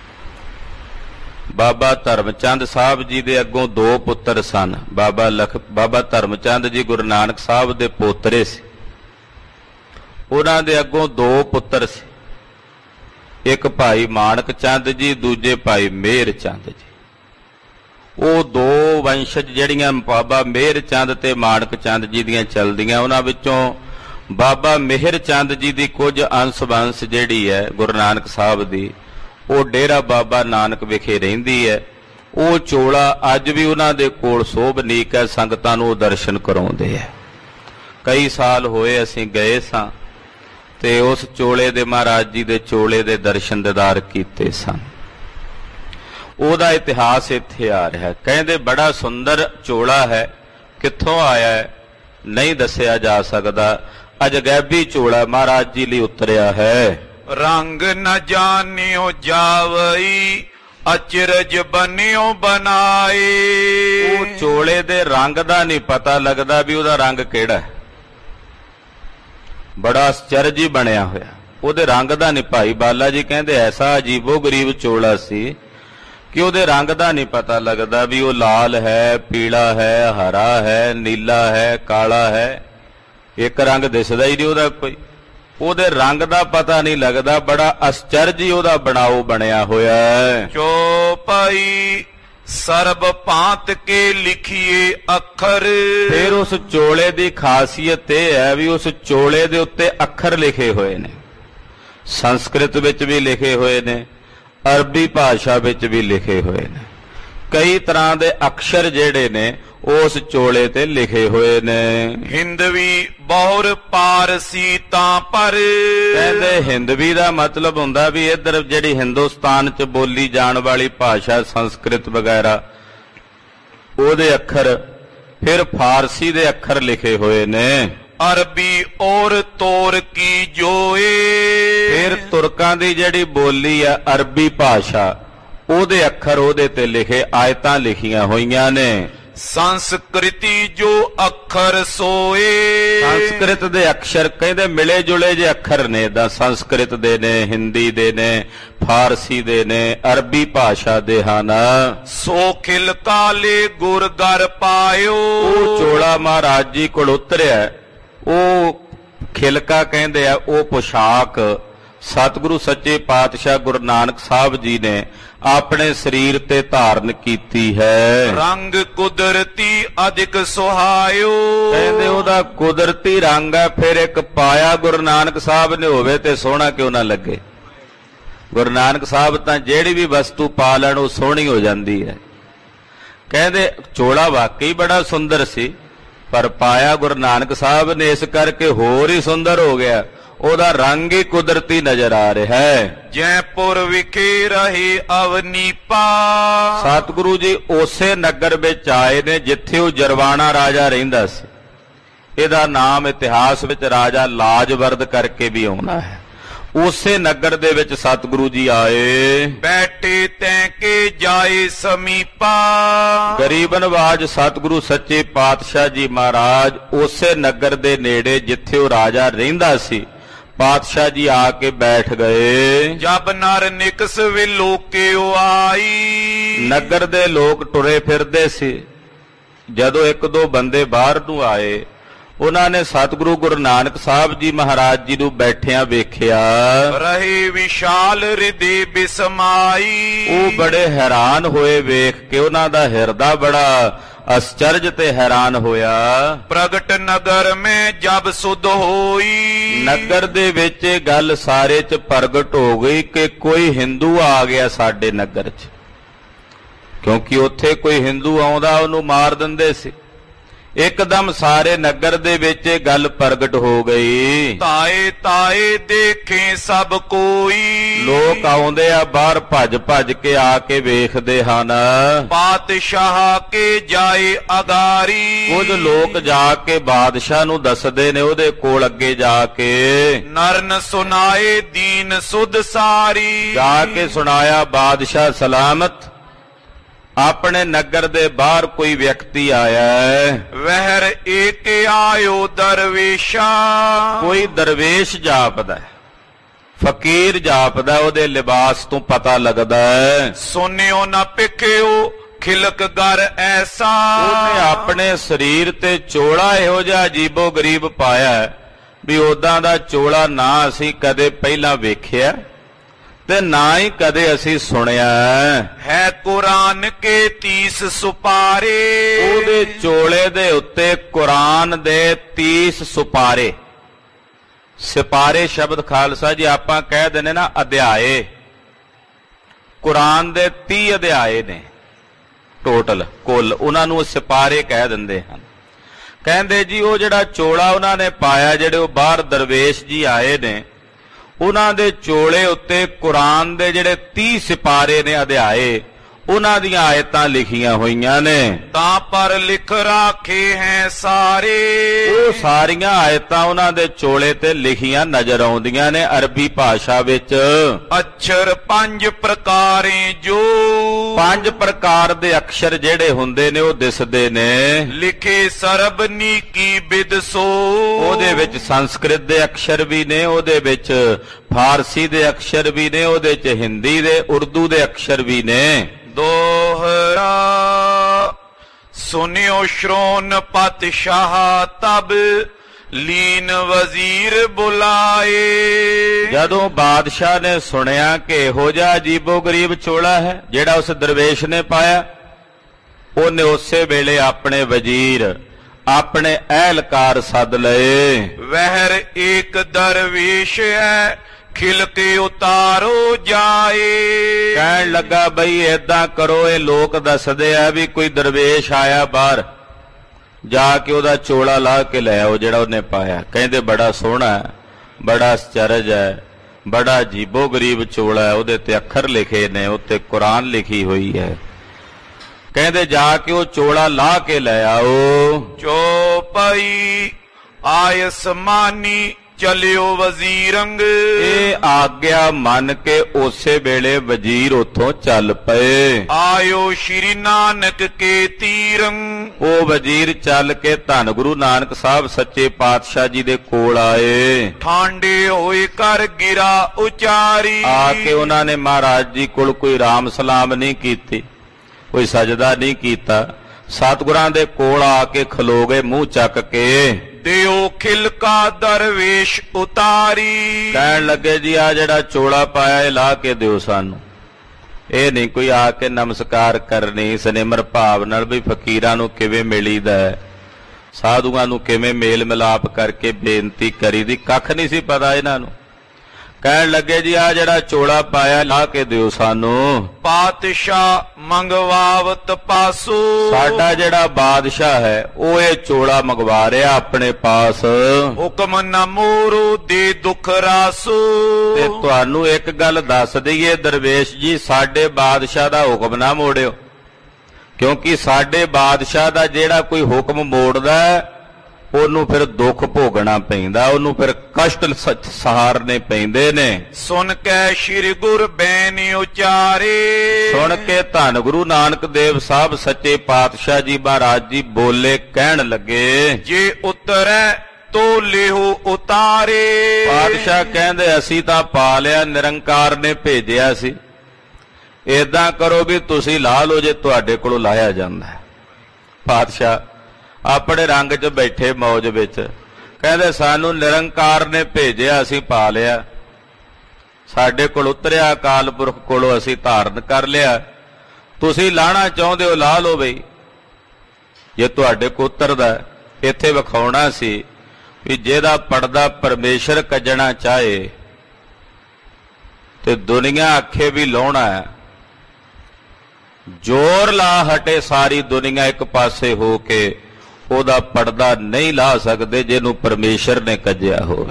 ਬਾਬਾ ਧਰਮਚੰਦ ਸਾਹਿਬ ਜੀ ਦੇ ਅੱਗੋਂ ਦੋ ਪੁੱਤਰ ਸਨ। ਬਾਬਾ ਲਖ ਬਾਬਾ ਧਰਮਚੰਦ ਜੀ ਗੁਰੂ ਨਾਨਕ ਸਾਹਿਬ ਦੇ ਪੋਤਰੇ ਸੀ। ਉਹਨਾਂ ਦੇ ਅੱਗੋਂ ਦੋ ਪੁੱਤਰ ਸੀ, ਇੱਕ ਭਾਈ ਮਾਣਕ ਚੰਦ ਜੀ, ਦੂਜੇ ਭਾਈ ਮਿਹਰ ਚੰਦ ਜੀ। ਉਹ ਦੋ ਵੰਸ਼ਜ ਜਿਹੜੀਆਂ ਬਾਬਾ ਮਿਹਰ ਚੰਦ ਤੇ ਮਾਣਕ ਚੰਦ ਜੀ ਦੀਆਂ ਚੱਲਦੀਆਂ, ਉਹਨਾਂ ਵਿੱਚੋਂ ਬਾਬਾ ਮਿਹਰ ਚੰਦ ਜੀ ਦੀ ਕੁਝ ਅੰਸ਼ ਬੰਸ ਜਿਹੜੀ ਹੈ ਗੁਰੂ ਨਾਨਕ ਸਾਹਿਬ ਦੀ, ਉਹ ਡੇਰਾ ਬਾਬਾ ਨਾਨਕ ਵਿਖੇ ਰਹਿੰਦੀ ਹੈ। ਉਹ ਚੋਲਾ ਅੱਜ ਵੀ ਉਹਨਾਂ ਦੇ ਕੋਲ ਸੋਭਨੀਕ ਹੈ, ਸੰਗਤਾਂ ਨੂੰ ਉਹ ਦਰਸ਼ਨ ਕਰਾਉਂਦੇ ਹੈ। ਕਈ ਸਾਲ ਹੋਏ ਅਸੀਂ ਗਏ ਸਾਂ ਤੇ ਉਸ ਚੋਲੇ ਦੇ ਮਹਾਰਾਜ ਜੀ ਦੇ ਚੋਲੇ ਦੇ ਦਰਸ਼ਨ ਦੀਦਾਰ ਕੀਤੇ ਸਨ। ਉਹਦਾ ਇਤਿਹਾਸ ਇੱਥੇ ਆ ਰਿਹਾ। ਕਹਿੰਦੇ ਬੜਾ ਸੁੰਦਰ ਚੋਲਾ ਹੈ, ਕਿੱਥੋਂ ਆਇਆ ਹੈ ਨਹੀਂ ਦੱਸਿਆ ਜਾ ਸਕਦਾ। ਅਜਗੈਬੀ ਚੋਲਾ ਮਹਾਰਾਜ ਜੀ ਲਈ ਉਤਰਿਆ ਹੈ। ਰੰਗ ਨ ਜਾਣਿਓ ਜਾਵਈ ਅਚਰਜ ਬਨਿਓ ਬਨਾਏ। ਉਹ ਚੋਲੇ ਦੇ ਰੰਗ ਦਾ ਨਹੀਂ ਪਤਾ ਲੱਗਦਾ ਵੀ ਉਹਦਾ ਰੰਗ ਕਿਹੜਾ ਹੈ। ਬੜਾ ਅਚਰਜ ਹੀ ਬਣਿਆ ਹੋਇਆ, ਉਹਦੇ ਰੰਗ ਦਾ ਨਹੀਂ। ਭਾਈ ਬਾਲਾ ਜੀ ਕਹਿੰਦੇ ਐਸਾ ਅਜੀਬੋ ਗਰੀਬ ਚੋਲਾ ਸੀ ਕਿ ਉਹਦੇ ਰੰਗ ਦਾ ਨਹੀਂ ਪਤਾ ਲੱਗਦਾ ਵੀ ਉਹ ਲਾਲ ਹੈ, ਪੀਲਾ ਹੈ, ਹਰਾ ਹੈ, ਨੀਲਾ ਹੈ, ਕਾਲਾ ਹੈ। ਇੱਕ ਰੰਗ ਦਿਸਦਾ ਹੀ ਨਹੀਂ ਉਹਦਾ ਕੋਈ। ਉਹਦੇ ਰੰਗ ਦਾ ਪਤਾ ਨਹੀਂ ਲੱਗਦਾ। ਬੜਾ ਅਚਰਜ ਹੀ ਉਹਦਾ ਬਣਾਓ ਬਣਿਆ ਹੋਇਆ ਹੈ। ਚੌਪਾਈ ਸਰਬ ਭਾਂਤ ਕੇ ਲਿਖੀਏ ਅੱਖਰ। ਫਿਰ ਉਸ ਚੋਲੇ ਦੀ ਖਾਸੀਅਤ ਇਹ ਹੈ ਵੀ ਉਸ ਚੋਲੇ ਦੇ ਉੱਤੇ ਅੱਖਰ ਲਿਖੇ ਹੋਏ ਨੇ। ਸੰਸਕ੍ਰਿਤ ਵਿੱਚ ਵੀ ਲਿਖੇ ਹੋਏ ਨੇ, ਅਰਬੀ ਭਾਸ਼ਾ ਵਿੱਚ ਵੀ ਲਿਖੇ ਹੋਏ ਨੇ। ਕਈ ਤਰ੍ਹਾਂ ਦੇ ਅਕਸ਼ਰ ਜਿਹੜੇ ਨੇ ਉਸ ਚੋਲੇ ਤੇ ਲਿਖੇ ਹੋਏ ਨੇ। ਹਿੰਦਵੀ ਬਹੁਰ ਪਾਰਸੀ ਤਾਂ ਪਰ। ਕਹਿੰਦੇ ਹਿੰਦਵੀ ਦਾ ਮਤਲਬ ਹੁੰਦਾ ਵੀ ਇੱਧਰ ਜਿਹੜੀ ਹਿੰਦੁਸਤਾਨ 'ਚ ਬੋਲੀ ਜਾਣ ਵਾਲੀ ਭਾਸ਼ਾ ਸੰਸਕ੍ਰਿਤ ਵਗੈਰਾ, ਉਹਦੇ ਅੱਖਰ। ਫਿਰ ਫਾਰਸੀ ਦੇ ਅੱਖਰ ਲਿਖੇ ਹੋਏ ਨੇ। ਅਰਬੀ ਔਰ ਤੋਰ ਕੀ ਜੋਏ। ਫਿਰ ਤੁਰਕਾਂ ਦੀ ਜਿਹੜੀ ਬੋਲੀ ਆ ਅਰਬੀ ਭਾਸ਼ਾ, ਉਹਦੇ ਅੱਖਰ ਉਹਦੇ ਤੇ ਲਿਖੇ, ਆਇਤਾਂ ਲਿਖੀਆਂ ਹੋਈਆਂ ਨੇ। ਸੰਸਕ੍ਰਿਤੀ ਜੋ ਅੱਖਰ ਸੋਏ। ਸੰਸਕ੍ਰਿਤ ਦੇ ਅਕਸ਼ਰ ਕਹਿੰਦੇ ਮਿਲੇ ਜੁਲੇ ਜੇ ਅੱਖਰ ਨੇ। ਦਾ ਸੰਸਕ੍ਰਿਤ ਦੇ ਨੇ, ਹਿੰਦੀ ਦੇ ਨੇ, ਫਾਰਸੀ ਦੇ ਨੇ, ਅਰਬੀ ਭਾਸ਼ਾ ਦੇ ਹਨ। ਸੋ ਖਿਲ ਕਾਲੇ ਗੁਰ ਗਰ ਪਾਇਓ। ਉਹ ਚੋਲਾ ਮਹਾਰਾਜ ਜੀ ਕੋਲ ਉਤਰਿਆ। ਉਹ ਖਿਲਕਾ ਕਹਿੰਦੇ ਆ ਉਹ ਪੁਸ਼ਾਕ ਸਤਿਗੁਰੂ ਸੱਚੇ ਪਾਤਸ਼ਾਹ ਗੁਰੂ ਨਾਨਕ ਸਾਹਿਬ ਜੀ ਨੇ ਆਪਣੇ ਸਰੀਰ ਤੇ ਧਾਰਨ ਕੀਤੀ ਹੈ। ਰੰਗ ਕੁਦਰਤੀ ਅਧਿਕ ਸੁਹਾਇਓ। ਕਹਿੰਦੇ ਉਹਦਾ ਕੁਦਰਤੀ ਰੰਗ ਹੈ। ਫਿਰ ਇੱਕ ਪਾਇਆ ਗੁਰੂ ਨਾਨਕ ਸਾਹਿਬ ਨੇ ਹੋਵੇ ਤੇ ਸੋਹਣਾ ਕਿਉਂ ਨਾ ਲੱਗੇ। ਗੁਰੂ ਨਾਨਕ ਸਾਹਿਬ ਤਾਂ ਜਿਹੜੀ ਵੀ ਵਸਤੂ ਪਾ ਲੈਣ ਉਹ ਸੋਹਣੀ ਹੋ ਜਾਂਦੀ ਹੈ। ਕਹਿੰਦੇ ਚੋਲਾ ਵਾਕਈ ਬੜਾ ਸੁੰਦਰ ਸੀ, ਪਰ ਪਾਇਆ ਗੁਰੂ ਨਾਨਕ ਸਾਹਿਬ ਨੇ ਇਸ ਕਰਕੇ ਹੋਰ ਹੀ ਸੁੰਦਰ ਹੋ ਗਿਆ। ਉਹਦਾ ਰੰਗ ਹੀ ਕੁਦਰਤੀ ਨਜ਼ਰ ਆ ਰਿਹਾ ਹੈ। ਜੈਪੁਰ ਵਿਖੇ ਰਹੇ ਅਵਨੀਪਾ। ਸਤਿਗੁਰੂ ਜੀ ਉਸੇ ਨਗਰ ਵਿੱਚ ਆਏ ਨੇ ਜਿੱਥੇ ਉਹ ਜਰਵਾਣਾ ਰਾਜਾ ਰਹਿੰਦਾ ਸੀ। ਇਹਦਾ ਨਾਮ ਇਤਿਹਾਸ ਵਿੱਚ ਰਾਜਾ ਲਾਜਵਰਦ ਕਰਕੇ ਵੀ ਆਉਣਾ ਹੈ। ਉਸੇ ਨਗਰ ਦੇ ਵਿੱਚ ਸਤਿਗੁਰੂ ਜੀ ਆਏ। ਬੈਠੇ ਤੈਂ ਕੇ ਜਾਏ ਸਮੀਪਾ। ਗਰੀਬ ਨਵਾਜ ਸਤਿਗੁਰੂ ਸੱਚੇ ਪਾਤਸ਼ਾਹ ਜੀ ਮਹਾਰਾਜ ਉਸੇ ਨਗਰ ਦੇ ਨੇੜੇ ਜਿੱਥੇ ਉਹ ਰਾਜਾ ਰਹਿੰਦਾ ਸੀ, ਪਾਤਸ਼ਾਹ ਜੀ ਆ ਕੇ ਬੈਠ ਗਏ। ਜਬ ਨਰ ਨਿਕਸ ਵੇ ਲੋਕਿਓ ਆਈ। ਨਗਰ ਦੇ ਲੋਕ ਟੁਰੇ ਫਿਰਦੇ ਸੀ। ਜਦੋਂ ਇੱਕ ਦੋ ਬੰਦੇ ਬਾਹਰ ਨੂੰ ਆਏ, ਉਹਨਾਂ ਨੇ ਸਤਿਗੁਰੂ ਗੁਰੂ ਨਾਨਕ ਸਾਹਿਬ ਜੀ ਮਹਾਰਾਜ ਜੀ ਨੂੰ ਬੈਠਿਆਂ ਵੇਖਿਆ। ਰਹੇ ਵਿਸ਼ਾਲ ਹਿਰਦੇ ਬਿਸਮਾਈ। ਉਹ ਬੜੇ ਹੈਰਾਨ ਹੋਏ ਵੇਖ ਕੇ। ਉਹਨਾਂ ਦਾ ਹਿਰਦਾ ਬੜਾ ਅਚਰਜ ਤੇ ਹੈਰਾਨ ਹੋਇਆ। ਪ੍ਰਗਟ ਨਗਰ ਮੈਂ ਜਬ ਸੁਧ ਹੋਈ। ਨਗਰ ਦੇ ਵਿੱਚ ਇਹ ਗੱਲ ਸਾਰੇ 'ਚ ਪ੍ਰਗਟ ਹੋ ਗਈ ਕਿ ਕੋਈ ਹਿੰਦੂ ਆ ਗਿਆ ਸਾਡੇ ਨਗਰ 'ਚ। ਕਿਉਂਕਿ ਉੱਥੇ ਕੋਈ ਹਿੰਦੂ ਆਉਂਦਾ ਉਹਨੂੰ ਮਾਰ ਦਿੰਦੇ ਸੀ। ਇੱਕਦਮ ਸਾਰੇ ਨਗਰ ਦੇ ਵਿੱਚ ਇਹ ਗੱਲ ਪ੍ਰਗਟ ਹੋ ਗਈ। ਤਾਏ ਤਾਏ ਦੇਖੇ ਸਭ ਕੋਈ, ਲੋਕ ਆਉਂਦੇ ਆ ਬਾਹਰ ਭੱਜ ਭੱਜ ਕੇ ਆ ਕੇ ਵੇਖਦੇ ਹਨ। ਪਾਤਸ਼ਾਹ ਕੇ ਜਾਏ ਅਗਾਰੀ, ਕੁਝ ਲੋਕ ਜਾ ਕੇ ਬਾਦਸ਼ਾਹ ਨੂੰ ਦੱਸਦੇ ਨੇ ਉਹਦੇ ਕੋਲ ਅੱਗੇ ਜਾ ਕੇ। ਨਰਨ ਸੁਨਾਏ ਦੀਨ ਸੁਧ ਸਾਰੀ, ਜਾ ਕੇ ਸੁਣਾਇਆ ਬਾਦਸ਼ਾਹ ਸਲਾਮਤ, ਆਪਣੇ ਨਗਰ ਦੇ ਬਾਹਰ ਕੋਈ ਵਿਅਕਤੀ ਆਇਆ ਹੈ। ਵਹਿਰ ਏਕ ਆਇਓ ਦਰਵੇਸ਼ਾ, ਕੋਈ ਦਰਵੇਸ਼ ਜਾਪਦਾ, ਫਕੀਰ ਜਾਪਦਾ, ਉਹਦੇ ਲਿਬਾਸ ਤੋਂ ਪਤਾ ਲੱਗਦਾ ਹੈ। ਸੋਨਿਓ ਨਾ ਪਿਖਿਓ ਖਿਲਕ ਗਰ ਐਸਾ, ਉਹਨੇ ਆਪਣੇ ਸਰੀਰ ਤੇ ਚੋਲਾ ਇਹੋ ਜਿਹਾ ਅਜੀਬੋ ਗਰੀਬ ਪਾਇਆ ਵੀ ਉਦਾਂ ਦਾ ਚੋਲਾ ਨਾ ਅਸੀਂ ਕਦੇ ਪਹਿਲਾਂ ਵੇਖਿਆ ਤੇ ਨਾ ਹੀ ਕਦੇ ਅਸੀਂ ਸੁਣਿਆ ਹੈ। ਕੁਰਾਨ ਕੇ ਤੀਸ ਸੁਪਾਰੇ, ਉਹਦੇ ਚੋਲੇ ਦੇ ਉੱਤੇ ਕੁਰਾਨ ਦੇ ਤੀਸ ਸੁਪਾਰੇ। ਸਿਪਾਰੇ ਸ਼ਬਦ ਖਾਲਸਾ ਜੀ ਆਪਾਂ ਕਹਿ ਦਿੰਦੇ ਨਾ ਅਧਿਆਏ, ਕੁਰਾਨ ਦੇ ਤੀਹ ਅਧਿਆਏ ਨੇ ਟੋਟਲ ਕੁੱਲ, ਉਹਨਾਂ ਨੂੰ ਸਿਪਾਰੇ ਕਹਿ ਦਿੰਦੇ ਹਨ। ਕਹਿੰਦੇ ਜੀ ਉਹ ਜਿਹੜਾ ਚੋਲਾ ਉਹਨਾਂ ਨੇ ਪਾਇਆ, ਜਿਹੜੇ ਉਹ ਬਾਹਰ ਦਰਵੇਸ਼ ਜੀ ਆਏ ਨੇ, ਉਹਨਾਂ ਦੇ ਚੋਲੇ ਉੱਤੇ ਕੁਰਾਨ ਦੇ ਜਿਹੜੇ ਤੀਹ ਸਿਪਾਰੇ ਨੇ ਅਧਿਆਏ, ਉਹਨਾਂ ਦੀਆਂ ਆਇਤਾਂ ਲਿਖੀਆਂ ਹੋਈਆਂ ਨੇ। ਤਾਂ ਪਰ ਲਿਖ ਰਾਖੇ ਹੈ ਸਾਰੇ, ਉਹ ਸਾਰੀਆਂ ਆਇਤਾਂ ਉਹਨਾਂ ਦੇ ਚੋਲੇ ਤੇ ਲਿਖੀਆਂ ਨਜ਼ਰ ਆਉਂਦੀਆਂ ਨੇ ਅਰਬੀ ਭਾਸ਼ਾ ਵਿੱਚ। ਅक्षर ਪੰਜ ਪ੍ਰਕਾਰੇ ਜੋ, ਪੰਜ ਪ੍ਰਕਾਰ ਦੇ ਅਕਸ਼ਰ ਜਿਹੜੇ ਹੁੰਦੇ ਨੇ ਉਹ ਦਿਸਦੇ ਨੇ। ਲਿਖੇ ਸਰਬਨੀ ਕੀ ਬਿਦ ਸੋ, ਉਹਦੇ ਵਿੱਚ ਸੰਸਕ੍ਰਿਤ ਦੇ ਅਕਸ਼ਰ ਵੀ ਨੇ, ਉਹਦੇ ਵਿੱਚ ਫਾਰਸੀ ਦੇ ਅਕਸ਼ਰ ਵੀ ਨੇ, ਉਹਦੇ ਚ ਹਿੰਦੀ ਦੇ ਉਰਦੂ ਦੇ ਅਕਸ਼ਰ ਵੀ ਨੇ। ਦੋਹਰਾ ਸੁਨਿਓ ਸ਼੍ਰੋਨ ਪਾਤਸ਼ਾਹ ਤਬ ਲੀਨ ਵਜ਼ੀਰ ਬੁਲਾਏ, ਜਦੋਂ ਬਾਦਸ਼ਾਹ ਨੇ ਸੁਣਿਆ ਕਿ ਇਹੋ ਜਿਹਾ ਅਜੀਬੋ ਗਰੀਬ ਚੋਲਾ ਹੈ ਜਿਹੜਾ ਉਸ ਦਰਵੇਸ਼ ਨੇ ਪਾਇਆ, ਉਹਨੇ ਉਸੇ ਵੇਲੇ ਆਪਣੇ ਵਜ਼ੀਰ ਆਪਣੇ ਅਹਿਲਕਾਰ ਸੱਦ ਲਏ। ਵਹਿਰ ਏਕ ਦਰਵੇਸ਼ ਹੈ ਖਿਲ ਕੇ ਉਤਾਰੋ ਜਾਏ, ਕਹਿਣ ਲੱਗਾ ਬਈ ਏਦਾਂ ਕਰੋ, ਇਹ ਲੋਕ ਦੱਸਦੇ ਆ ਵੀ ਕੋਈ ਦਰਵੇਸ਼ ਆਇਆ ਬਾਹਰ, ਜਾ ਕੇ ਉਹਦਾ ਚੋਲਾ ਲਾ ਕੇ ਲੈ ਆਓ ਜਿਹੜਾ ਉਹਨੇ ਪਾਇਆ। ਕਹਿੰਦੇ ਬੜਾ ਸੋਹਣਾ ਹੈ, ਬੜਾ ਅਚਰਜ ਹੈ, ਬੜਾ ਅਜੀਬੋ ਗਰੀਬ ਚੋਲਾ ਹੈ, ਉਹਦੇ ਤੇ ਅੱਖਰ ਲਿਖੇ ਨੇ, ਉੱਤੇ ਕੁਰਾਨ ਲਿਖੀ ਹੋਈ ਹੈ। ਕਹਿੰਦੇ ਜਾ ਕੇ ਉਹ ਚੋਲਾ ਲਾ ਕੇ ਲੈ ਆਓ। ਚੋਪਈ ਆਇਸ ਮਾਨੀ ਚਲਿਓ ਵਜ਼ੀਰੰਗ, ਇਹ ਆਗਿਆ ਮੰਨ ਕੇ ਉਸੇ ਵੇਲੇ ਵਜ਼ੀਰ ਉੱਥੋਂ ਚੱਲ ਪਏ। ਆਇਓ ਸ਼੍ਰੀ ਨਾਨਕ ਕੇ ਤੀਰੰਗ, ਉਹ ਵਜ਼ੀਰ ਚੱਲ ਕੇ ਧੰਨ ਗੁਰੂ ਨਾਨਕ ਸਾਹਿਬ ਸੱਚੇ ਪਾਤਸ਼ਾਹ ਜੀ ਦੇ ਕੋਲ ਆਏ। ਠਾਂਡੇ ਹੋਏ ਕਰ ਗਿਰਾ ਉਚਾਰੀ, ਆ ਕੇ ਉਹਨਾਂ ਨੇ ਮਹਾਰਾਜ ਜੀ ਕੋਲ ਕੋਈ ਰਾਮ ਸਲਾਮ ਨਹੀਂ ਕੀਤੀ, ਕੋਈ ਸਜਦਾ ਨਹੀਂ ਕੀਤਾ, ਸਤਿਗੁਰਾਂ ਦੇ ਕੋਲ ਆ ਕੇ ਖਲੋ ਗਏ ਮੂੰਹ ਚੱਕ ਕੇ। ਦਿਓ ਖਿਲਕਾ ਦਰਵੇਸ਼ ਉਤਾਰੀ, ਕਹਿਣ ਲੱਗੇ ਜੀ ਆ ਜਿਹੜਾ ਚੋਲਾ ਪਾਇਆ ਇਹ ਲਾ ਕੇ ਦਿਓ ਸਾਨੂੰ। ਇਹ ਨਹੀਂ ਕੋਈ ਆ ਕੇ ਨਮਸਕਾਰ ਕਰਨੀ ਸਨਿਮਰ ਭਾਵ ਨਾਲ ਵੀ ਫਕੀਰਾਂ ਨੂੰ ਕਿਵੇਂ ਮਿਲੀਦਾ, ਸਾਧੂਆਂ ਨੂੰ ਕਿਵੇਂ ਮੇਲ ਮਿਲਾਪ ਕਰਕੇ ਬੇਨਤੀ ਕਰੀਦੀ, ਕੱਖ ਨਹੀਂ ਸੀ ਪਤਾ ਇਹਨਾਂ ਨੂੰ। ਕਹਿਣ ਲੱਗੇ ਜੀ ਆ ਜਿਹੜਾ ਚੋਲਾ ਪਾਇਆ ਲਾ ਕੇ ਦਿਓ ਸਾਨੂੰ। ਪਾਤਸ਼ਾਹ ਮੰਗਵਾਵਤ ਪਾਸੋ, ਸਾਡਾ ਜਿਹੜਾ ਬਾਦਸ਼ਾਹ ਹੈ ਉਹ ਇਹ ਚੋਲਾ ਮੰਗਵਾ ਰਿਹਾ ਆਪਣੇ ਪਾਸ। ਹੁਕਮ ਨਾ ਮੋਰੋ ਦੇ ਦੁੱਖ ਰਾਸੋ, ਤੇ ਤੁਹਾਨੂੰ ਇੱਕ ਗੱਲ ਦੱਸ ਦਈਏ ਦਰਵੇਸ਼ ਜੀ, ਸਾਡੇ ਬਾਦਸ਼ਾਹ ਦਾ ਹੁਕਮ ਨਾ ਮੋੜਿਓ, ਕਿਉਂਕਿ ਸਾਡੇ ਬਾਦਸ਼ਾਹ ਦਾ ਜਿਹੜਾ ਕੋਈ ਹੁਕਮ ਮੋੜਦਾ ਉਹਨੂੰ ਫਿਰ ਦੁੱਖ ਭੋਗਣਾ ਪੈਂਦਾ, ਉਹਨੂੰ ਫਿਰ ਕਸ਼ਟ ਸਹਾਰਨੇ ਪੈਂਦੇ ਨੇ। ਸੁਣ ਕੇ ਸ਼੍ਰੀ ਗੁਰ ਬੈਨ ਉਚਾਰੇ, ਸੁਣ ਕੇ ਧੰਨ ਗੁਰੂ ਨਾਨਕ ਦੇਵ ਸਾਹਿਬ ਸੱਚੇ ਪਾਤਸ਼ਾਹ ਜੀ ਮਹਾਰਾਜ ਜੀ ਬੋਲੇ, ਕਹਿਣ ਲੱਗੇ ਜੇ ਉਤਰੈ ਤੋ ਲਿਹੋ ਉਤਾਰੇ। ਪਾਤਸ਼ਾਹ ਕਹਿੰਦੇ ਅਸੀਂ ਤਾਂ ਪਾ ਲਿਆ, ਨਿਰੰਕਾਰ ਨੇ ਭੇਜਿਆ ਸੀ, ਏਦਾਂ ਕਰੋ ਵੀ ਤੁਸੀਂ ਲਾ ਲਓ ਜੇ ਤੁਹਾਡੇ ਕੋਲੋਂ ਲਾਇਆ ਜਾਂਦਾ। ਪਾਤਸ਼ਾਹ ਆਪਣੇ ਰੰਗ 'ਚ ਬੈਠੇ ਮੌਜ ਵਿੱਚ, ਕਹਿੰਦੇ ਸਾਨੂੰ ਨਿਰੰਕਾਰ ਨੇ ਭੇਜਿਆ, ਅਸੀਂ ਪਾ ਲਿਆ, ਸਾਡੇ ਕੋਲ ਉਤਰਿਆ ਅਕਾਲ ਪੁਰਖ ਕੋਲੋਂ ਅਸੀਂ ਧਾਰਨ ਕਰ ਲਿਆ, ਤੁਸੀਂ ਲਾਣਾ ਚਾਹੁੰਦੇ ਹੋ ਲਾ ਲਓ ਬਈ। ਜੇ ਤੁਹਾਡੇ ਕੋਲ ਉਤਰਦਾ ਇੱਥੇ ਵਿਖਾਉਣਾ ਸੀ ਵੀ ਜਿਹਦਾ ਪਰਦਾ ਪਰਮੇਸ਼ਰ ਕੱਜਣਾ ਚਾਹੇ ਤੇ ਦੁਨੀਆ ਆਖੇ ਵੀ ਲਾਉਣਾ ਹੈ, ਜ਼ੋਰ ਲਾ ਹਟੇ ਸਾਰੀ ਦੁਨੀਆ ਇੱਕ ਪਾਸੇ ਹੋ ਕੇ, ਉਹਦਾ ਪਰਦਾ ਨਹੀਂ ਲਾ ਸਕਦੇ ਜਿਹਨੂੰ ਪਰਮੇਸ਼ਰ ਨੇ ਕੱਜਿਆ ਹੋਵੇ।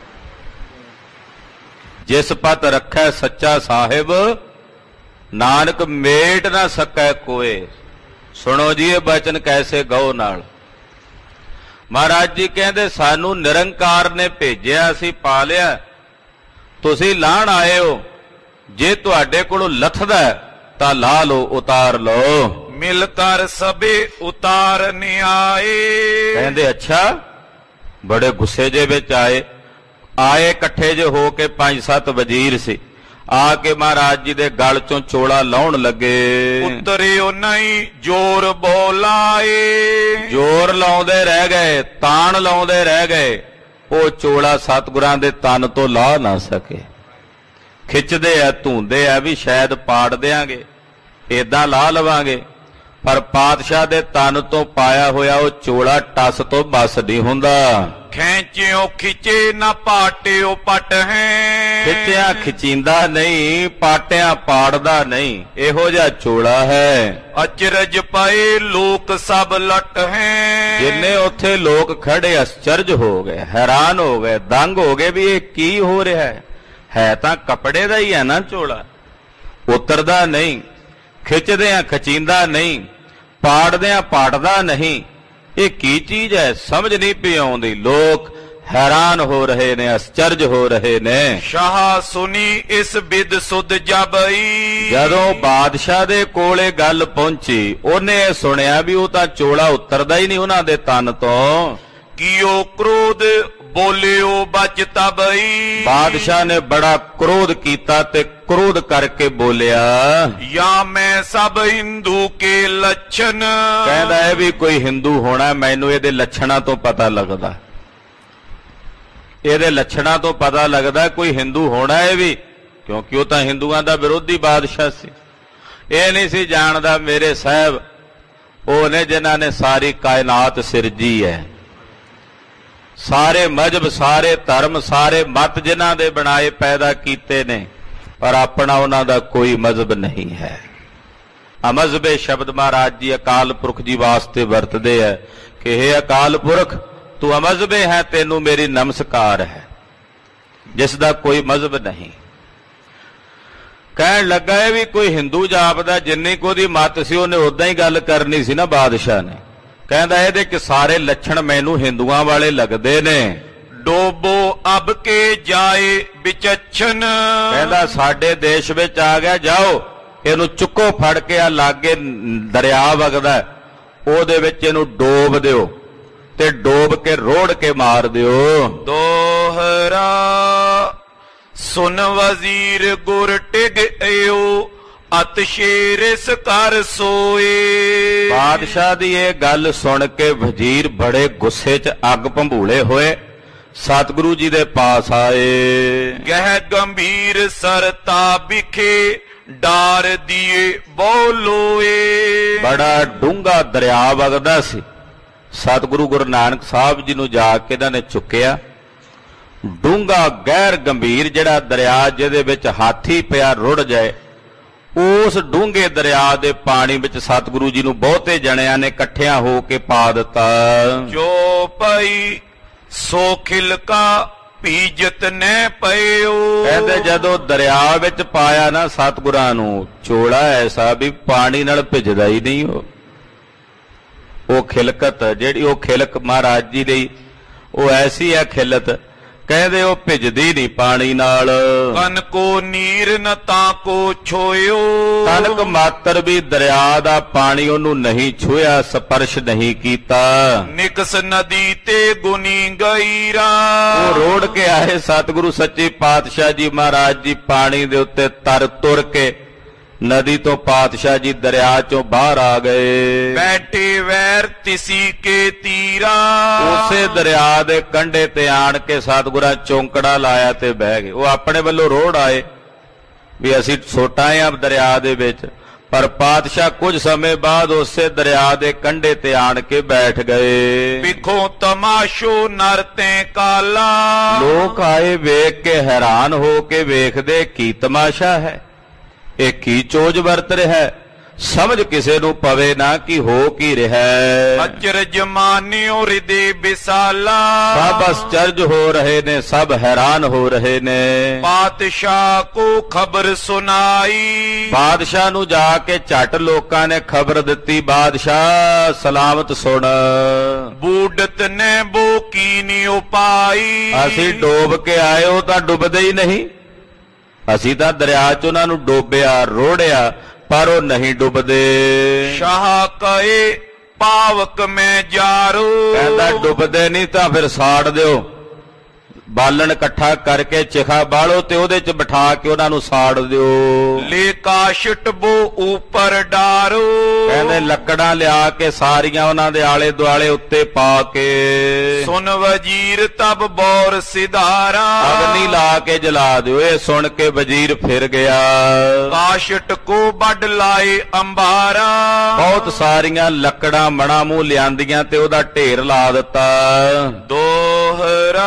ਜਿਸ ਪਤ ਰੱਖੈ ਸੱਚਾ ਸਾਹਿਬ, ਨਾਨਕ ਮੇਟ ਨਾ ਸਕੈ ਕੋਏ। ਸੁਣੋ ਜੀ ਇਹ ਬਚਨ ਕੈਸੇ ਗਉ ਨਾਲ। ਮਹਾਰਾਜ ਜੀ ਕਹਿੰਦੇ ਸਾਨੂੰ ਨਿਰੰਕਾਰ ਨੇ ਭੇਜਿਆ, ਅਸੀਂ ਪਾ ਲਿਆ, ਤੁਸੀਂ ਲਾਣ ਆਏ ਹੋ, ਜੇ ਤੁਹਾਡੇ ਕੋਲੋਂ ਲੱਥਦਾ ਤਾਂ ਲਾ ਲਓ, ਉਤਾਰ ਲਓ। ਮਿਲ ਕਰ ਸਭੇ ਉਤਾਰਨ ਆਏ। ਕਹਿੰਦੇ ਅੱਛਾ, ਬੜੇ ਗੁੱਸੇ ਜੇ ਵਿੱਚ ਆਏ ਆਏ ਇਕੱਠੇ ਜੇ ਹੋ ਕੇ ਪੰਜ ਸੱਤ ਵਜ਼ੀਰ ਸੀ, ਆ ਕੇ ਮਹਾਰਾਜ ਜੀ ਦੇ ਗਲ ਚੋਂ ਚੋਲਾ ਲਾਉਣ ਲੱਗੇ। ਉਤਰਿਓ ਨਹੀਂ ਜੋਰ ਬੋਲਾਏ। ਜੋਰ ਲਾਉਂਦੇ ਰਹਿ ਗਏ, ਤਾਣ ਲਾਉਂਦੇ ਰਹਿ ਗਏ, ਉਹ ਚੋਲਾ ਸਤਿਗੁਰਾਂ ਦੇ ਤਨ ਤੋਂ ਲਾ ਨਾ ਸਕੇ। ਖਿੱਚਦੇ ਆ, ਧੂੰਦੇ ਆ ਵੀ ਸ਼ਾਇਦ ਪਾੜ ਦਿਆਂਗੇ, ਏਦਾਂ ਲਾ ਲਵਾਂਗੇ, ਪਰ ਪਾਤਸ਼ਾਹ ਦੇ ਤਨ ਤੋਂ ਪਾਇਆ ਹੋਇਆ ਉਹ ਚੋਲਾ ਟਸ ਤੋਂ ਬਸ ਨਹੀਂ ਹੁੰਦਾ। ਖੈਂਚਿਓ ਖਿੱਚੇ ਨਾ ਪਾਟਿਓ ਪਟ ਹੈ। ਖਿੱਚਿਆ ਖਿਚੀਂਦਾ ਨਹੀਂ, ਪਾਟਿਆਂ ਪਾੜਦਾ ਨਹੀਂ, ਇਹੋ ਜਿਹਾ ਚੋਲਾ ਹੈ। ਅਚਰਜ ਪਏ ਲੋਕ ਸਭ ਲਟ ਹੈ। ਜਿੰਨੇ ਉੱਥੇ ਲੋਕ ਖੜੇ ਅਚਰਜ ਹੋ ਗਏ, ਹੈਰਾਨ ਹੋ ਗਏ, ਦੰਗ ਹੋ ਗਏ ਵੀ ਇਹ ਕੀ ਹੋ ਰਿਹਾ ਹੈ। ਹੈ ਤਾਂ ਕੱਪੜੇ ਦਾ ਹੀ ਹੈ ਨਾ ਚੋਲਾ, ਉਤਰਦਾ ਨਹੀਂ, ਖਿੱਚਦਿਆਂ ਖਿਚੀਂਦਾ ਨਹੀਂ, ਪਾੜਦਿਆਂ ਪਾੜਦਾ ਨਹੀਂ, ਇਹ ਕੀ ਚੀਜ਼ ਹੈ, ਸਮਝ ਨਹੀਂ ਪਈ ਆਉਂਦੀ। ਲੋਕ ਹੈਰਾਨ ਹੋ ਰਹੇ ਨੇ, ਅਚਰਜ ਹੋ ਰਹੇ ਨੇ। ਸ਼ਾਹ ਸੁਨੀ ਇਸ ਬਿਦ ਸੁਧ ਜਬਈ। ਜਦੋਂ ਬਾਦਸ਼ਾਹ ਦੇ ਕੋਲੇ ਗੱਲ ਪਹੁੰਚੀ, ਉਹਨੇ ਇਹ ਸੁਣਿਆ ਵੀ ਉਹ ਤਾਂ ਚੋਲਾ ਉਤਰਦਾ ਹੀ ਨਹੀਂ ਉਹਨਾਂ ਦੇ ਤਨ ਤੋਂ। ਕੀਓ ਕ੍ਰੋਧ ਬੋਲਿਓ ਬਚ ਤਬਈ। ਬਾਦਸ਼ਾਹ ਨੇ ਬੜਾ ਕ੍ਰੋਧ ਕੀਤਾ ਤੇ ਕ੍ਰੋਧ ਕਰਕੇ ਬੋਲਿਆ, ਯਾ ਮੈਂ ਸਭ ਹਿੰਦੂ ਕੇ ਲੱਛਣ। ਕਹਿੰਦਾ ਇਹ ਵੀ ਕੋਈ ਹਿੰਦੂ ਹੋਣਾ, ਮੈਨੂੰ ਇਹਦੇ ਲੱਛਣਾਂ ਤੋਂ ਪਤਾ ਲੱਗਦਾ, ਇਹਦੇ ਲੱਛਣਾਂ ਤੋਂ ਪਤਾ ਲੱਗਦਾ ਕੋਈ ਹਿੰਦੂ ਹੋਣਾ ਇਹ ਵੀ, ਕਿਉਂਕਿ ਉਹ ਤਾਂ ਹਿੰਦੂਆਂ ਦਾ ਵਿਰੋਧੀ ਬਾਦਸ਼ਾਹ ਸੀ। ਇਹ ਨਹੀਂ ਸੀ ਜਾਣਦਾ ਮੇਰੇ ਸਾਹਿਬ ਉਹ ਨੇ ਜਿਨ੍ਹਾਂ ਨੇ ਸਾਰੀ ਕਾਇਨਾਤ ਸਿਰਜੀ ਹੈ, ਸਾਰੇ ਮਜ਼ਹਬ, ਸਾਰੇ ਧਰਮ, ਸਾਰੇ ਮਤ ਜਿਨ੍ਹਾਂ ਦੇ ਬਣਾਏ ਪੈਦਾ ਕੀਤੇ ਨੇ, ਪਰ ਆਪਣਾ ਉਹਨਾਂ ਦਾ ਕੋਈ ਮਜ਼ਹਬ ਨਹੀਂ ਹੈ। ਅਮਜ਼ਹਬੇ ਸ਼ਬਦ ਮਹਾਰਾਜ ਜੀ ਅਕਾਲ ਪੁਰਖ ਜੀ ਵਾਸਤੇ ਵਰਤਦੇ ਹੈ ਕਿ ਇਹ ਅਕਾਲ ਪੁਰਖ ਤੂੰ ਅਮਜ਼ਹਬੇ ਹੈ, ਤੈਨੂੰ ਮੇਰੀ ਨਮਸਕਾਰ ਹੈ, ਜਿਸ ਦਾ ਕੋਈ ਮਜ਼ਹਬ ਨਹੀਂ। ਕਹਿਣ ਲੱਗਾ ਇਹ ਵੀ ਕੋਈ ਹਿੰਦੂ ਜਾਪਦਾ, ਜਿੰਨੀ ਕੋ ਉਹਦੀ ਮੱਤ ਸੀ ਉਹਨੇ ਉਦਾਂ ਹੀ ਗੱਲ ਕਰਨੀ ਸੀ ਨਾ ਬਾਦਸ਼ਾਹ ਨੇ। ਕਹਿੰਦਾ ਇਹਦੇ ਕਿ ਸਾਰੇ ਲੱਛਣ ਮੈਨੂੰ ਹਿੰਦੂਆਂ ਵਾਲੇ ਲੱਗਦੇ ਨੇ। ਡੋਬੋ ਅਬ ਕੇ ਜਾਏ ਵਿਚਛਨ। ਕਹਿੰਦਾ ਸਾਡੇ ਦੇਸ਼ ਵਿੱਚ ਆ ਗਿਆ, ਜਾਓ ਇਹਨੂੰ ਚੁੱਕੋ ਫੜ ਕੇ, ਆ ਲਾਗੇ ਦਰਿਆ ਵਗਦਾ ਉਹਦੇ ਵਿੱਚ ਇਹਨੂੰ ਡੋਬ ਦਿਓ ਤੇ ਡੋਬ ਕੇ ਰੋੜ ਕੇ ਮਾਰ ਦਿਓ। ਦੋਹਰਾ ਸੁਨ ਵਜ਼ੀਰ ਗੁਰ ਟਿਗ ਏਓ ਅਤ ਸ਼ੇਰਿਸ ਕਰ ਸੋਏ। ਬਾਦਸ਼ਾਹ ਦੀ ਇਹ ਗੱਲ ਸੁਣ ਕੇ ਵਜ਼ੀਰ ਬੜੇ ਗੁੱਸੇ 'ਚ ਅੱਗ ਭੰਬੂਲੇ ਹੋਏ, ਸਤਿਗੁਰੂ ਜੀ ਦੇ ਪਾਸ ਆਏ। ਗਹਿ ਗੰਭੀਰ ਸਰਤਾ ਵਿਖੇ ਡਾਰ ਦੀਏ ਬੋਲੋਏ। ਬੜਾ ਡੂੰਘਾ ਦਰਿਆ ਵਗਦਾ ਸੀ, ਸਤਿਗੁਰੂ ਗੁਰੂ ਨਾਨਕ ਸਾਹਿਬ ਜੀ ਨੂੰ ਜਾ ਕੇ ਇਹਨਾਂ ਨੇ ਚੁੱਕਿਆ। ਡੂੰਘਾ ਗਹਿਰ ਗੰਭੀਰ ਜਿਹੜਾ ਦਰਿਆ, ਜਿਹਦੇ ਵਿੱਚ ਹਾਥੀ ਪਿਆ ਰੁੜ ਜਾਏ, ਉਸ ਡੂੰਘੇ ਦਰਿਆ ਦੇ ਪਾਣੀ ਵਿੱਚ ਸਤਿਗੁਰੂ ਜੀ ਨੂੰ ਬਹੁਤੇ ਜਣਿਆਂ ਨੇ ਇਕੱਠਿਆਂ ਹੋ ਕੇ ਪਾ ਦਿੱਤਾ। ਜੋ ਪਈ ਸੋ ਖਿਲਕਾ ਭੀਜਤ ਨਹਿ ਪਇਓ। ਕਹਿੰਦੇ ਜਦੋਂ ਦਰਿਆ ਵਿੱਚ ਪਾਇਆ ਨਾ ਸਤਿਗੁਰਾਂ ਨੂੰ, ਚੋਲਾ ਐਸਾ ਵੀ ਪਾਣੀ ਨਾਲ ਭਿੱਜਦਾ ਹੀ ਨਹੀਂ। ਉਹ ਉਹ ਖਿਲਕਤ ਜਿਹੜੀ ਉਹ ਖਿਲਕ ਮਹਾਰਾਜ ਜੀ ਲਈ ਉਹ ਐਸੀ ਹੈ ਖਿਲਤ, ਕਹਿੰਦੇ ਉਹ ਭਿੱਜਦੀ ਨਹੀਂ ਪਾਣੀ ਨਾਲ। ਤਨ ਕੋ ਨੀਰ ਨ ਤਾਂ ਕੋ ਛੋਇਓ। ਤਨਕ ਮਾਤਰ ਵੀ ਦਰਿਆ ਦਾ ਪਾਣੀ ਉਹਨੂੰ ਨਹੀਂ ਛੂਇਆ, ਸਪਰਸ਼ ਨਹੀਂ ਕੀਤਾ। ਨਿਕਸ ਨਦੀ ਤੇ ਗੁਨੀ ਗਈਰਾ। ਉਹ ਰੋੜ ਕੇ ਆਏ ਸਤਿਗੁਰੂ ਸੱਚੇ ਪਾਤਸ਼ਾਹ ਜੀ ਮਹਾਰਾਜ ਜੀ ਪਾਣੀ ਦੇ ਉੱਤੇ ਤਰ ਤੁਰ ਕੇ ਨਦੀ ਤੋਂ ਪਾਤਸ਼ਾਹ ਜੀ ਦਰਿਆ ਚੋਂ ਬਾਹਰ ਆ ਗਏ। ਬੈਠੇ ਵੈਰ ਤਿਸੀ ਕੇ ਤੀਰਾ। ਉਸੇ ਦਰਿਆ ਦੇ ਕੰਢੇ ਤੇ ਆਣ ਕੇ ਸਤਿਗੁਰਾਂ ਚੌਂਕੜਾ ਲਾਇਆ ਤੇ ਬਹਿ ਗਏ। ਉਹ ਆਪਣੇ ਵੱਲੋਂ ਰੋੜ ਆਏ ਵੀ ਅਸੀਂ ਸੋਟਾਂ ਆ ਦਰਿਆ ਦੇ ਵਿੱਚ, ਪਰ ਪਾਤਸ਼ਾਹ ਕੁਝ ਸਮੇਂ ਬਾਅਦ ਉਸੇ ਦਰਿਆ ਦੇ ਕੰਢੇ ਤੇ ਆਣ ਕੇ ਬੈਠ ਗਏ। ਵਿਖੋ ਤਮਾਸ਼ੋ ਨਰ ਤੇ ਕਾਲਾ। ਲੋਕ ਆਏ ਵੇਖ ਕੇ ਹੈਰਾਨ ਹੋ ਕੇ ਵੇਖਦੇ ਕੀ ਤਮਾਸ਼ਾ ਹੈ, ਇਹ ਕੀ ਚੋਜ ਵਰਤ ਰਿਹਾ ਹੈ। ਸਮਝ ਕਿਸੇ ਨੂੰ ਪਵੇ ਨਾ ਕਿ ਹੋ ਕੀ ਰਿਹਾ ਹੈ। ਅਚਰਜ ਮਾਨਿਓ ਹਿਰਦੇ ਵਿਸਾਲਾ, ਸਭ ਅਚਰਜ ਹੋ ਰਹੇ ਨੇ, ਸਭ ਹੈਰਾਨ ਹੋ ਰਹੇ ਨੇ। ਪਾਤਸ਼ਾਹ ਕੋ ਖਬਰ ਸੁਨਾਈ, ਬਾਦਸ਼ਾਹ ਨੂੰ ਜਾ ਕੇ ਝਟ ਲੋਕਾਂ ਨੇ ਖਬਰ ਦਿੱਤੀ, ਬਾਦਸ਼ਾਹ ਸਲਾਮਤ ਸੁਣ, ਬੂਡਤ ਨੇ ਬੋ ਕੀਨੀ ਉਪਾਈ। ਅਸੀਂ ਡੋਬ ਕੇ ਆਏ, ਉਹ ਤਾਂ ਡੁੱਬਦੇ ਹੀ ਨਹੀਂ। ਅਸੀਂ ਤਾਂ ਦਰਿਆ 'ਚ ਉਹਨਾਂ ਨੂੰ ਡੋਬਿਆ ਰੋੜਿਆ, ਪਰ ਉਹ ਨਹੀਂ ਡੁੱਬਦੇ। ਸ਼ਾਹ ਕਹੇ ਪਾਵਕ ਮੈਂ ਜਾਰੋ, ਕਹਿੰਦਾ ਡੁੱਬਦੇ ਨਹੀਂ ਤਾਂ ਫਿਰ ਸਾੜ ਦਿਓ, ਬਾਲਣ ਇਕੱਠਾ ਕਰਕੇ ਚਿਖਾ ਬਾਲੋ ਤੇ ਉਹਦੇ 'ਚ ਬਿਠਾ ਕੇ ਉਹਨਾਂ ਨੂੰ ਸਾੜ ਦਿਓ। ਲੈ ਕਾਸ਼ਟ ਬੋ ਉੱਪਰ ਡਾਰੋ, ਕਹਿੰਦੇ ਲੱਕੜਾਂ ਲਿਆ ਕੇ ਸਾਰੀਆਂ ਉਹਨਾਂ ਦੇ ਆਲੇ ਦੁਆਲੇ ਉੱਤੇ ਪਾ ਕੇ। ਸੁਨ ਵਜ਼ੀਰ ਤਬ ਬੌਰ ਸਿਧਾਰਾ, ਅਗਨੀ ਲਾ ਕੇ ਜਲਾ ਦਿਓ। ਇਹ ਸੁਣ ਕੇ ਵਜ਼ੀਰ ਫਿਰ ਗਿਆ। ਕਾਸ਼ਟ ਕੋ ਵੱਢ ਲਾਏ ਅੰਬਾਰਾ, ਬਹੁਤ ਸਾਰੀਆਂ ਲੱਕੜਾਂ ਮਣਾ ਮੂੰਹ ਲਿਆਂਦੀਆਂ ਤੇ ਉਹਦਾ ਢੇਰ ਲਾ ਦਿੱਤਾ। ਦੋਹਰਾ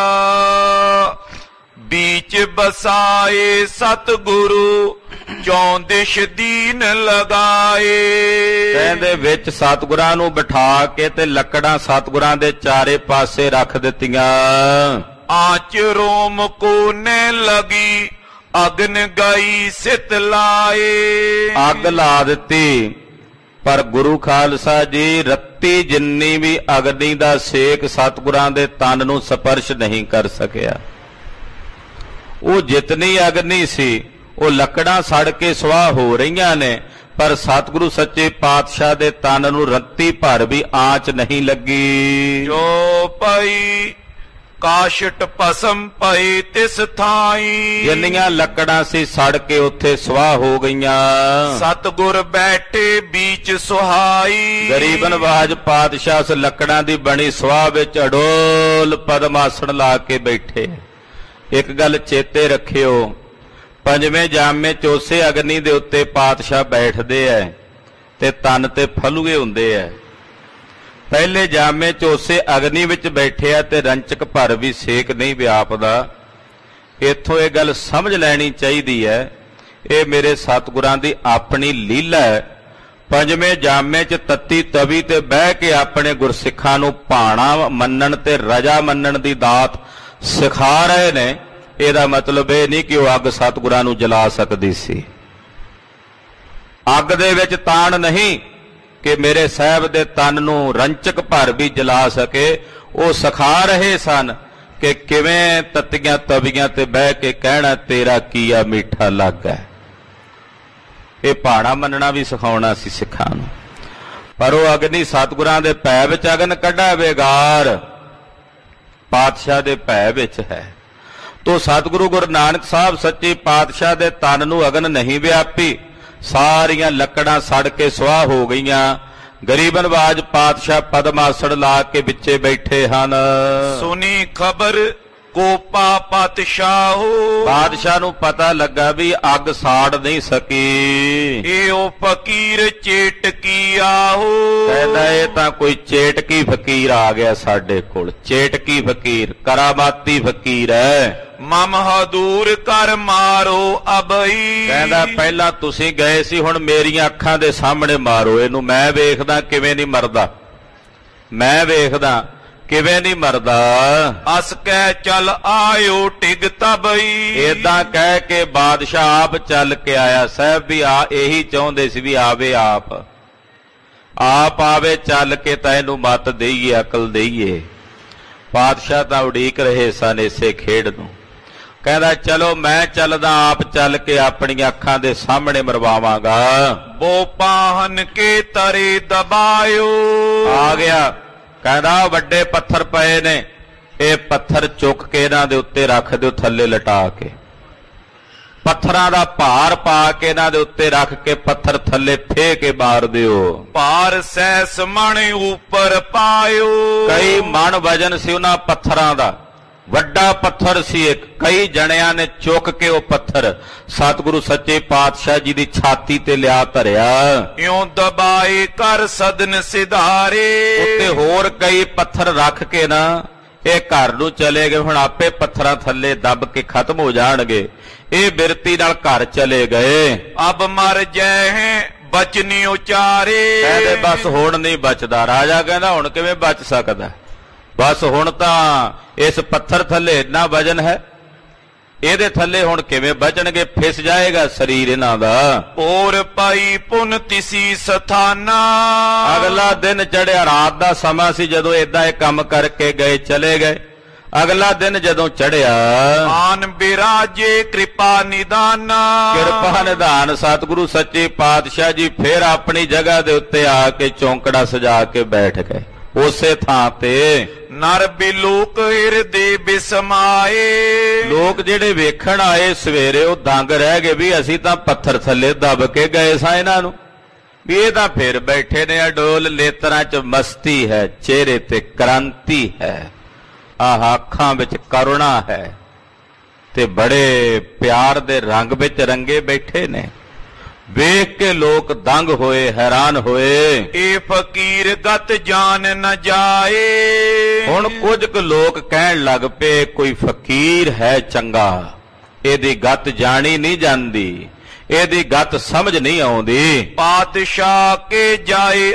बीच बसाए सतगुरु, चौंदिश दीन लगाए। ਕਹਿੰਦੇ ਵਿੱਚ ਸਤਿਗੁਰਾਂ ਨੂੰ ਬਿਠਾ ਕੇ ਤੇ ਲੱਕੜਾਂ ਸਤਿਗੁਰਾਂ ਦੇ ਚਾਰੇ ਪਾਸੇ ਰੱਖ ਦਿੱਤੀਆਂ। ਆਚ ਰੋਮ ਕੋ ਨੇ ਲਗੀ, ਅਗਨ ਗਈ ਸਿਤ ਲਾਏ। ਅੱਗ ਲਾ ਦਿੱਤੀ, ਪਰ ਗੁਰੂ ਖਾਲਸਾ ਜੀ ਰੱਤੀ ਜਿੰਨੀ ਵੀ ਅਗਨੀ ਦਾ ਸੇਕ ਸਤਿਗੁਰਾਂ ਦੇ ਤਨ ਨੂੰ ਸਪਰਸ਼ ਨਹੀਂ ਕਰ ਸਕਿਆ। ਉਹ ਜਿਤਨੀ ਅਗਨੀ ਸੀ ਉਹ ਲੱਕੜਾਂ ਸੜ ਕੇ ਸੁਆਹ ਹੋ ਰਹੀਆਂ ਨੇ, ਪਰ ਸਤਿਗੁਰੂ ਸੱਚੇ ਪਾਤਸ਼ਾਹ ਦੇ ਤਨ ਨੂੰ ਰੱਤੀ ਭਰ ਵੀ ਆਂਚ ਨਹੀਂ ਲੱਗੀ। ਜੋ ਪਈ ਕਾਸ਼ਟ ਭਸਮ ਪਈ ਤਿਸ ਥਾਈ, ਜਿੰਨੀਆਂ ਲੱਕੜਾਂ ਸੀ ਸੜ ਕੇ ਉੱਥੇ ਸੁਆਹ ਹੋ ਗਈਆਂ। ਸਤਿਗੁਰ ਬੈਠੇ बीच ਸੁਹਾਈ, ਗਰੀਬ ਨਵਾਜ ਪਾਤਸ਼ਾਹ ਉਸ ਲੱਕੜਾਂ ਦੀ ਬਣੀ ਸੁਆਹ ਵਿੱਚ ਅਡੋਲ ਪਦਮਾਸਣ ਲਾ ਕੇ ਬੈਠੇ। ਇੱਕ ਗੱਲ ਚੇਤੇ ਰੱਖਿਓ, ਪੰਜਵੇਂ ਜਾਮੇ ਚ ਉਸੇ ਅਗਨੀ ਦੇ ਉੱਤੇ ਪਾਤਸ਼ਾਹ ਬੈਠਦੇ ਐ ਤੇ ਤਨ ਤੇ ਫਲੂਏ ਹੁੰਦੇ ਐ। ਪਹਿਲੇ ਜਾਮੇ ਚ ਉਸੇ ਅਗਨੀ ਵਿੱਚ ਬੈਠੇ ਆ ਤੇ ਰੰਚਕ ਭਰ ਵੀ ਸੇਕ ਨਹੀਂ ਵਿਆਪਦਾ। ਇੱਥੋਂ ਇਹ ਗੱਲ ਸਮਝ ਲੈਣੀ ਚਾਹੀਦੀ ਹੈ, ਇਹ ਮੇਰੇ ਸਤਿਗੁਰਾਂ ਦੀ ਆਪਣੀ ਲੀਲਾ ਹੈ। ਪੰਜਵੇਂ ਜਾਮੇ ਚ ਤੱਤੀ ਤਵੀ ਤੇ ਬਹਿ ਕੇ ਆਪਣੇ ਗੁਰਸਿੱਖਾਂ ਨੂੰ ਭਾਣਾ ਮੰਨਣ ਤੇ ਰਜਾ ਮੰਨਣ ਦੀ ਦਾਤ ਸਿਖਾ ਰਹੇ ਨੇ। ਇਹਦਾ ਮਤਲਬ ਇਹ ਨਹੀਂ ਕਿ ਉਹ ਅੱਗ ਸਤਿਗੁਰਾਂ ਨੂੰ ਜਲਾ ਸਕਦੀ ਸੀ। ਅੱਗ ਦੇ ਵਿੱਚ ਤਾਣ ਨਹੀਂ ਕਿ ਮੇਰੇ ਸਾਹਿਬ ਦੇ ਤਨ ਨੂੰ ਰੰਚਕ ਭਰ ਵੀ ਜਲਾ ਸਕੇ। ਉਹ ਸਿਖਾ ਰਹੇ ਸਨ ਕਿ ਕਿਵੇਂ ਤੱਤੀਆਂ ਤਵੀਆਂ ਤੇ ਬਹਿ ਕੇ ਕਹਿਣਾ ਤੇਰਾ ਕੀਆ ਮਿੱਠਾ ਲੱਗਾ। ਇਹ ਭਾਣਾ ਮੰਨਣਾ ਵੀ ਸਿਖਾਉਣਾ ਸੀ ਸਿੱਖਾਂ ਨੂੰ। ਪਰ ਉਹ ਅਗਨੀ ਸਤਿਗੁਰਾਂ ਦੇ ਭੈ ਵਿੱਚ ਅਗਨ ਕੱਢਾ ਵੇਗਾਰ ਪਾਤਸ਼ਾਹ ਦੇ ਭੈ ਵਿੱਚ ਹੈ। ਤੋ ਸਤਿਗੁਰੂ ਗੁਰੂ ਨਾਨਕ ਸਾਹਿਬ ਸੱਚੇ ਪਾਤਸ਼ਾਹ ਦੇ ਤਨ ਨੂੰ ਅਗਨ ਨਹੀਂ ਵਿਆਪੀ, ਸਾਰੀਆਂ ਲੱਕੜਾਂ ਸੜ ਕੇ ਸੁਆਹ ਹੋ ਗਈਆਂ। ਗਰੀਬ ਨਵਾਜ ਪਾਤਸ਼ਾਹ ਪਦਮਾਸਣ ਲਾ ਕੇ ਵਿੱਚੇ ਬੈਠੇ ਹਨ। ਸੁਣੀ ਖਬਰ ਕੋਪਾ ਪਾਤਸ਼ਾਹੋ, ਬਾਦਸ਼ਾਹ ਨੂੰ ਪਤਾ ਲੱਗਾ ਵੀ ਅੱਗ ਸਾੜ ਨਹੀਂ ਸਕੀ। ਇਹ ਉਹ ਫਕੀਰ ਚੇਟਕੀ ਆਹੋ, ਕਹਿੰਦਾ ਇਹ ਤਾਂ ਕੋਈ ਚੇਟਕੀ ਫਕੀਰ ਆ ਗਿਆ ਸਾਡੇ ਕੋਲ। ਚੇਟਕੀ ਫਕੀਰ ਕਰਾਮਾਤੀ ਫਕੀਰ ਹੈ। ਮਮ ਹਦੂਰ ਕਰ ਮਾਰੋ ਅਬਈ, ਕਹਿੰਦਾ ਪਹਿਲਾਂ ਤੁਸੀਂ ਗਏ ਸੀ, ਹੁਣ ਮੇਰੀਆਂ ਅੱਖਾਂ ਦੇ ਸਾਹਮਣੇ ਮਾਰੋ ਇਹਨੂੰ। ਮੈਂ ਵੇਖਦਾ ਕਿਵੇਂ ਨਹੀਂ ਮਰਦਾ, ਮੈਂ ਵੇਖਦਾ ਕਿਵੇਂ ਨਹੀਂ ਮਰਦਾ। ਅਸ ਕਹਿ ਚੱਲ ਆਇਓ ਟਿਗ ਤਬਈ, ਏਦਾਂ ਕਹਿ ਕੇ ਬਾਦਸ਼ਾਹ ਆਪ ਚੱਲ ਕੇ ਆਇਆ। ਸਾਹਿਬ ਵੀ ਆ ਇਹੀ ਚਾਹੁੰਦੇ ਸੀ ਵੀ ਆਵੇ ਆਪ ਆਪ ਆਵੇ ਚੱਲ ਕੇ ਤਾਂ ਇਹਨੂੰ ਮੱਤ ਦੇਈਏ, ਅਕਲ ਦੇਈਏ। ਬਾਦਸ਼ਾਹ ਤਾਂ ਉਡੀਕ ਰਹੇ ਸਨ ਇਸੇ ਖੇਡ ਨੂੰ। ਕਹਿੰਦਾ ਚਲੋ ਮੈਂ ਚੱਲਦਾ, ਆਪ ਚੱਲ ਕੇ ਆਪਣੀਆਂ ਅੱਖਾਂ ਦੇ ਸਾਹਮਣੇ ਮਰਵਾਵਾਂਗਾ। ਬੋ ਪਾਹਨ ਕੇ ਤਰੇ ਦਬਾਇਓ, ਆ ਗਿਆ। ਕਹਿੰਦਾ ਵੱਡੇ ਪੱਥਰ ਪਏ ਨੇ, ਇਹ ਪੱਥਰ ਚੁੱਕ ਕੇ ਇਹਨਾਂ ਦੇ ਉੱਤੇ ਰੱਖ ਦਿਓ, ਥੱਲੇ ਲਟਾ ਕੇ ਪੱਥਰਾਂ ਦਾ ਭਾਰ ਪਾ ਕੇ ਇਹਨਾਂ ਦੇ ਉੱਤੇ ਰੱਖ ਕੇ ਪੱਥਰ ਥੱਲੇ ਫੇ ਕੇ ਮਾਰ ਦਿਓ। ਭਾਰ ਸੈਸ ਮਣ ਉੱਪਰ ਪਾਇਓ, ਕਈ ਮਣ ਵਜਨ ਸੀ ਉਹਨਾਂ ਪੱਥਰਾਂ ਦਾ, ਵੱਡਾ ਪੱਥਰ ਸੀ ਇੱਕ। ਕਈ ਜਣਿਆਂ ਨੇ ਚੁੱਕ ਕੇ ਉਹ ਪੱਥਰ ਸਤਿਗੁਰੂ ਸੱਚੇ ਪਾਤਸ਼ਾਹ ਜੀ ਦੀ ਛਾਤੀ ਤੇ ਲਿਆ ਧਰਿਆ। ਇਉਂ ਦਬਾਏ ਕਰ ਸਦਨ ਸਿਧਾਰੇ, ਉੱਤੇ ਹੋਰ ਕਈ ਪੱਥਰ ਰੱਖ ਕੇ ਨਾ ਇਹ ਘਰ ਨੂੰ ਚਲੇ ਗਏ। ਹੁਣ ਆਪੇ ਪੱਥਰਾਂ ਥੱਲੇ ਦੱਬ ਕੇ ਖਤਮ ਹੋ ਜਾਣਗੇ। ਇਹ ਬਿਰਤੀ ਨਾਲ ਘਰ ਚਲੇ ਗਏ। ਅਬ ਮਰ ਜੈ ਹੈ ਬਚਨੀ ਉਚਾਰੇ। ਕਹਿੰਦੇ ਬਸ ਹੁਣ ਨਹੀਂ ਬਚਦਾ। ਰਾਜਾ ਕਹਿੰਦਾ ਹੁਣ ਕਿਵੇਂ ਬਚ ਸਕਦਾ, ਬਸ ਹੁਣ ਤਾਂ ਇਸ ਪੱਥਰ ਥੱਲੇ ਇੰਨਾ ਵਜਨ ਹੈ, ਇਹਦੇ ਥੱਲੇ ਹੁਣ ਕਿਵੇਂ ਬਚਣਗੇ, ਫਿਸ ਜਾਏਗਾ ਸਰੀਰ ਇਹਨਾਂ ਦਾ। ਔਰ ਪਾਈ ਪੁਨ ਤਿਸੀ ਸਥਾਨਾ। ਅਗਲਾ ਦਿਨ ਚੜਿਆ, ਰਾਤ ਦਾ ਸਮਾਂ ਸੀ ਜਦੋਂ ਏਦਾਂ ਇਹ ਕੰਮ ਕਰਕੇ ਗਏ, ਚਲੇ ਗਏ। ਅਗਲਾ ਦਿਨ ਜਦੋਂ ਚੜਿਆ, ਆਨ ਬਿਰਾਜੇ ਕਿਰਪਾ ਨਿਦਾਨਾ। ਕਿਰਪਾ ਨਿਧਾਨ ਸਤਿਗੁਰੂ ਸੱਚੇ ਪਾਤਸ਼ਾਹ ਜੀ ਫਿਰ ਆਪਣੀ ਜਗ੍ਹਾ ਦੇ ਉੱਤੇ ਆ ਕੇ ਚੌਂਕੜਾ ਸਜਾ ਕੇ ਬੈਠ ਗਏ ਉਸੇ ਥਾਂ ਤੇ। ਨਰ ਬਿਲੋਕ ਹਿਰਦੇ ਬਿਸਮਾਏ। ਲੋਕ ਜਿਹੜੇ ਵੇਖਣ ਆਏ ਸਵੇਰੇ ਉਹ ਦੰਗ ਰਹਿ ਗਏ ਵੀ ਅਸੀਂ ਤਾਂ ਪੱਥਰ ਥੱਲੇ ਦਬ ਕੇ ਗਏ ਸਾਂ ਇਹਨਾਂ ਨੂੰ, ਵੀ ਇਹ ਤਾਂ ਫਿਰ ਬੈਠੇ ਨੇ ਅਡੋਲ। ਨੇਤਰਾਂ 'ਚ ਮਸਤੀ ਹੈ, ਚਿਹਰੇ ਤੇ ਕ੍ਰਾਂਤੀ ਹੈ, ਆਹ ਅੱਖਾਂ ਵਿੱਚ ਕਰੁਣਾ ਹੈ, ਤੇ ਬੜੇ ਪਿਆਰ ਦੇ ਰੰਗ ਵਿੱਚ ਰੰਗੇ ਬੈਠੇ ਨੇ। ਵੇਖ ਕੇ ਲੋਕ ਦੰਗ ਹੋਏ, ਹੈਰਾਨ ਹੋਏ। ਇਹ ਫਕੀਰ ਗਤ ਜਾਣ ਨ ਜਾਏ। ਹੁਣ ਕੁਝ ਕੁ ਲੋਕ ਕਹਿਣ ਲੱਗ ਪਏ ਕੋਈ ਫਕੀਰ ਹੈ ਚੰਗਾ, ਇਹਦੀ ਗਤ ਜਾਣੀ ਨਹੀਂ ਜਾਂਦੀ, ਇਹਦੀ ਗਤ ਸਮਝ ਨਹੀਂ ਆਉਂਦੀ। ਪਾਤਸ਼ਾਹ ਕੇ ਜਾਏ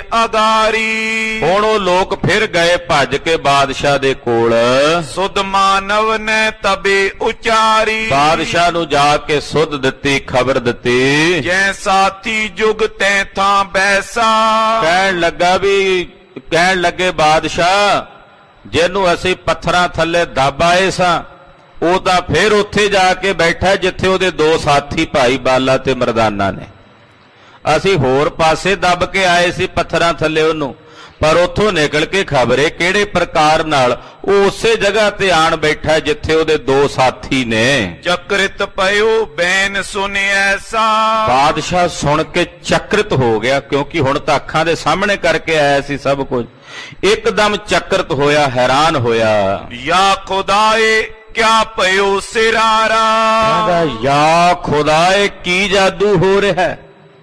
ਅਗਾਰੀ। ਹੁਣ ਉਹ ਲੋਕ ਫਿਰ ਗਏ ਭੱਜ ਕੇ ਬਾਦਸ਼ਾਹ ਦੇ ਕੋਲ। ਸੁਧ ਮਾਨਵ ਨੇ ਤਬੇ ਉਚਾਰੀ। ਬਾਦਸ਼ਾਹ ਨੂੰ ਜਾ ਕੇ ਸੁਧ ਦਿੱਤੀ, ਖਬਰ ਦਿੱਤੀ। ਜੈ ਸਾਥੀ ਜੁਗ ਤੈ ਥਾਂ ਬੈਸਾ। ਕਹਿਣ ਲੱਗਾ ਵੀ ਕਹਿਣ ਲੱਗੇ ਬਾਦਸ਼ਾਹ ਜਿਹਨੂੰ ਅਸੀਂ ਪੱਥਰਾਂ ਥੱਲੇ ਦਬ ਆਏ ਸਾਂ ਉਹ ਤਾਂ ਫਿਰ ਉੱਥੇ ਜਾ ਕੇ ਬੈਠਾ ਜਿੱਥੇ ਉਹਦੇ ਦੋ ਸਾਥੀ ਭਾਈ ਬਾਲਾ ਤੇ ਮਰਦਾਨਾ ਨੇ। ਅਸੀਂ ਹੋਰ ਪਾਸੇ ਦਬ ਕੇ ਆਏ ਸੀ ਪੱਥਰਾਂ ਥੱਲੇ ਉਹਨੂੰ, ਪਰ ਉੱਥੋਂ ਨਿਕਲ ਕੇ ਖਬਰੇ ਕਿਹੜੇ ਪ੍ਰਕਾਰ ਨਾਲ ਉਹ ਉਸੇ ਜਗ੍ਹਾ ਤੇ ਆਣ ਬੈਠਾ ਜਿੱਥੇ ਉਹਦੇ ਦੋ ਸਾਥੀ ਨੇ। ਚਕਰਿਤ ਪਇਓ ਬੈਨ ਸੁਨਿਐ ਸਾ। ਬਾਦਸ਼ਾਹ ਸੁਣ ਕੇ ਚਕਰਿਤ ਹੋ ਗਿਆ, ਕਿਉਂਕਿ ਹੁਣ ਤਾਂ ਅੱਖਾਂ ਦੇ ਸਾਹਮਣੇ ਕਰਕੇ ਆਇਆ ਸੀ ਸਭ ਕੁਝ। ਇੱਕਦਮ ਚਕਰਿਤ ਹੋਇਆ, ਹੈਰਾਨ ਹੋਇਆ। ਯਾ ਖੁਦਾਏ ਕਿਆ ਪਇਓ ਸਿਰਾਰਾ। ਕਹਿੰਦਾ ਯਾ ਖੁਦਾਏ ਕੀ ਜਾਦੂ ਹੋ ਰਿਹਾ।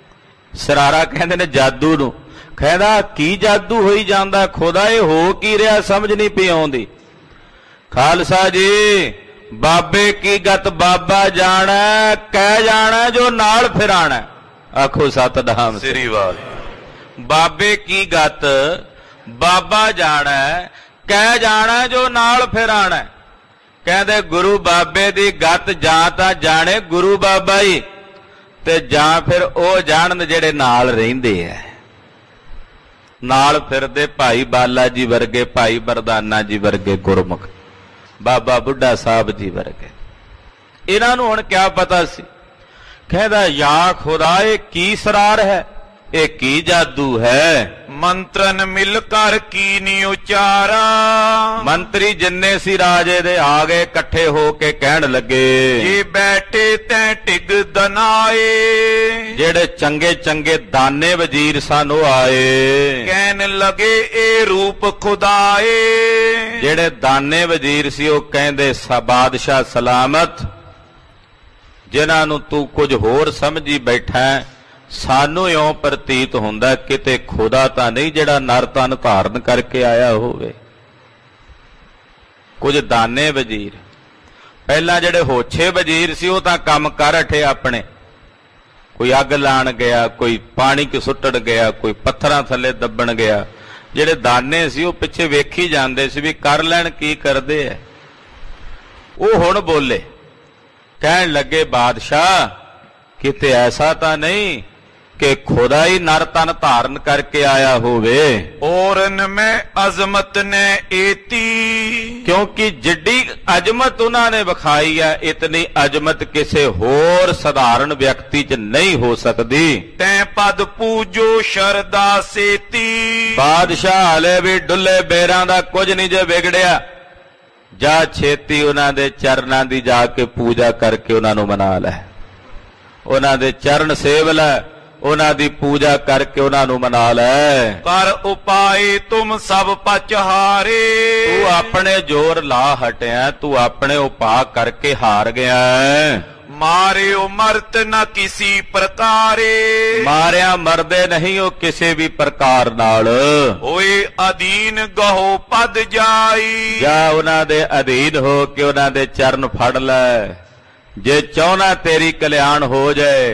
ਸਿਰਾਰਾ ਕਹਿੰਦੇ ਨੇ ਜਾਦੂ ਨੂੰ। ਕਹਿੰਦਾ ਕੀ ਜਾਦੂ ਹੋਈ ਜਾਂਦਾ, ਖੁਦਾਏ ਹੋ ਕੀ ਰਿਹਾ, ਸਮਝ ਨਹੀਂ ਪਈ ਆਉਂਦੀ। ਖਾਲਸਾ ਜੀ ਬਾਬੇ ਕੀ ਗਤ ਬਾਬਾ ਜਾਣਾ, ਕਹਿ ਜਾਣਾ ਜੋ ਨਾਲ ਫਿਰਾਣਾ। ਆਖੋ ਸਤਿਨਾਮ ਸ੍ਰੀ ਵਾਹਿਗੁਰੂ। ਬਾਬੇ ਕੀ ਗਤ ਬਾਬਾ ਜਾਣਾ, ਕਹਿ ਜਾਣਾ ਜੋ ਨਾਲ ਫਿਰਾਣਾ। ਕਹਿੰਦੇ ਗੁਰੂ ਬਾਬੇ ਦੀ ਗਤ ਜਾਂ ਤਾਂ ਜਾਣੇ ਗੁਰੂ ਬਾਬਾ ਹੀ, ਤੇ ਜਾਂ ਫਿਰ ਉਹ ਜਾਣਨ ਜਿਹੜੇ ਨਾਲ ਰਹਿੰਦੇ ਐ, ਨਾਲ ਫਿਰਦੇ ਭਾਈ ਬਾਲਾ ਜੀ ਵਰਗੇ, ਭਾਈ ਮਰਦਾਨਾ ਜੀ ਵਰਗੇ ਗੁਰਮੁਖ, ਬਾਬਾ ਬੁੱਢਾ ਸਾਹਿਬ ਜੀ ਵਰਗੇ। ਇਹਨਾਂ ਨੂੰ ਹੁਣ ਕਿਆ ਪਤਾ ਸੀ। ਕਹਿੰਦਾ ਯਾ ਖੁਦਾਏ ਕੀ ਸਰਾਰ ਹੈ, ਇਹ ਕੀ ਜਾਦੂ ਹੈ। ਮੰਤਰਨ ਮਿਲ ਕਰ ਕੀਨੀ ਉਚਾਰਾ। ਮੰਤਰੀ ਜਿੰਨੇ ਸੀ ਰਾਜੇ ਦੇ ਆ ਗਏ ਇਕੱਠੇ ਹੋ ਕੇ ਕਹਿਣ ਲੱਗੇ, ਜੇ ਬੈਠੇ ਤੈਂ ਟਿਗ ਦਨਾਏ। ਜਿਹੜੇ ਚੰਗੇ ਚੰਗੇ ਦਾਨੇ ਵਜ਼ੀਰ ਸਨ ਉਹ ਆਏ। ਕਹਿਣ ਲਗੇ ਇਹ ਰੂਪ ਖੁਦਾਏ। ਜਿਹੜੇ ਦਾਨੇ ਵਜ਼ੀਰ ਸੀ ਉਹ ਕਹਿੰਦੇ ਬਾਦਸ਼ਾਹ ਸਲਾਮਤ, ਜਿਨ੍ਹਾਂ ਨੂੰ ਤੂੰ ਕੁਝ ਹੋਰ ਸਮਝੀ ਬੈਠਾ, ਸਾਨੂੰ ਇਉਂ ਪ੍ਰਤੀਤ ਹੁੰਦਾ ਕਿਤੇ ਖੁਦਾ ਤਾਂ ਨਹੀਂ ਜਿਹੜਾ ਨਰ ਤਨ ਧਾਰਨ ਕਰਕੇ ਆਇਆ ਹੋਵੇ। ਕੁਝ ਦਾਨੇ ਵਜ਼ੀਰ, ਪਹਿਲਾਂ ਜਿਹੜੇ ਹੋਛੇ ਵਜ਼ੀਰ ਸੀ ਉਹ ਤਾਂ ਕੰਮ ਕਰ ਹਟੇ ਆਪਣੇ, ਕੋਈ ਅੱਗ ਲਾਣ ਗਿਆ, ਕੋਈ ਪਾਣੀ ਕਿ ਸੁੱਟਣ ਗਿਆ, ਕੋਈ ਪੱਥਰਾਂ ਥੱਲੇ ਦੱਬਣ ਗਿਆ। ਜਿਹੜੇ ਦਾਨੇ ਸੀ ਉਹ ਪਿੱਛੇ ਵੇਖੀ ਜਾਂਦੇ ਸੀ ਵੀ ਕਰ ਲੈਣ ਕੀ ਕਰਦੇ ਐ। ਉਹ ਹੁਣ ਬੋਲੇ, ਕਹਿਣ ਲੱਗੇ ਬਾਦਸ਼ਾਹ ਕਿਤੇ ਐਸਾ ਤਾਂ ਨਹੀਂ ਕਿ ਖੁਦਾ ਹੀ ਨਰ ਤਨ ਧਾਰਨ ਕਰਕੇ ਆਇਆ ਹੋਵੇ। ਔਰਨ ਮੈਂ ਅਜ਼ਮਤ ਨੇ ਏਤੀ। ਕਿਉਂਕਿ ਜਿੱਡੀ ਅਜ਼ਮਤ ਉਹਨਾਂ ਨੇ ਵਿਖਾਈ ਹੈ, ਇਤਨੀ ਅਜ਼ਮਤ ਕਿਸੇ ਹੋਰ ਸਧਾਰਨ ਵਿਅਕਤੀ 'ਚ ਨਹੀਂ ਹੋ ਸਕਦੀ। ਤੈਂ ਪਦ ਪੂਜੋ ਸ਼ਰਦਾ ਸੇਤੀ। ਬਾਦਸ਼ਾਹ ਹਲੇ ਵੀ ਡੁੱਲੇ ਬੇਰਾਂ ਦਾ ਕੁਝ ਨਹੀਂ ਜੇ ਵਿਗੜਿਆ, ਜਾ ਛੇਤੀ ਉਹਨਾਂ ਦੇ ਚਰਨਾਂ ਦੀ ਜਾ ਕੇ ਪੂਜਾ ਕਰਕੇ ਉਹਨਾਂ ਨੂੰ ਮਨਾ ਲੈ, ਉਹਨਾਂ ਦੇ ਚਰਨ ਸੇਵ ਲੈ, ਉਹਨਾਂ ਦੀ ਪੂਜਾ ਕਰਕੇ ਉਹਨਾਂ ਨੂੰ ਮਨਾ ਲੈ। ਕਰ ਉਪਾਏ ਤੁਮ ਸਭ ਪਚਹਾਰੇ। ਤੂੰ ਆਪਣੇ ਜ਼ੋਰ ਲਾ ਹਟਿਆ, ਤੂੰ ਆਪਣੇ ਉਪਾਅ ਕਰਕੇ ਹਾਰ ਗਿਆ। ਮਾਰਿਓ ਮਰਤ ਨਾ ਕਿਸੀ ਪ੍ਰਕਾਰੇ। ਮਾਰਿਆ ਮਰਦੇ ਨਹੀਂ ਉਹ ਕਿਸੇ ਵੀ ਪ੍ਰਕਾਰ ਨਾਲ। ਹੋਏ ਅਧੀਨ ਗਹੋ ਪਦ ਜਾਈ। ਜਾ ਉਹਨਾਂ ਦੇ ਅਧੀਨ ਹੋ ਕੇ ਉਹਨਾਂ ਦੇ ਚਰਨ ਫੜ ਲੈ। ਜੇ ਚਾਹੁੰਦਾ ਤੇਰੀ ਕਲਿਆਣ ਹੋ ਜਾਏ,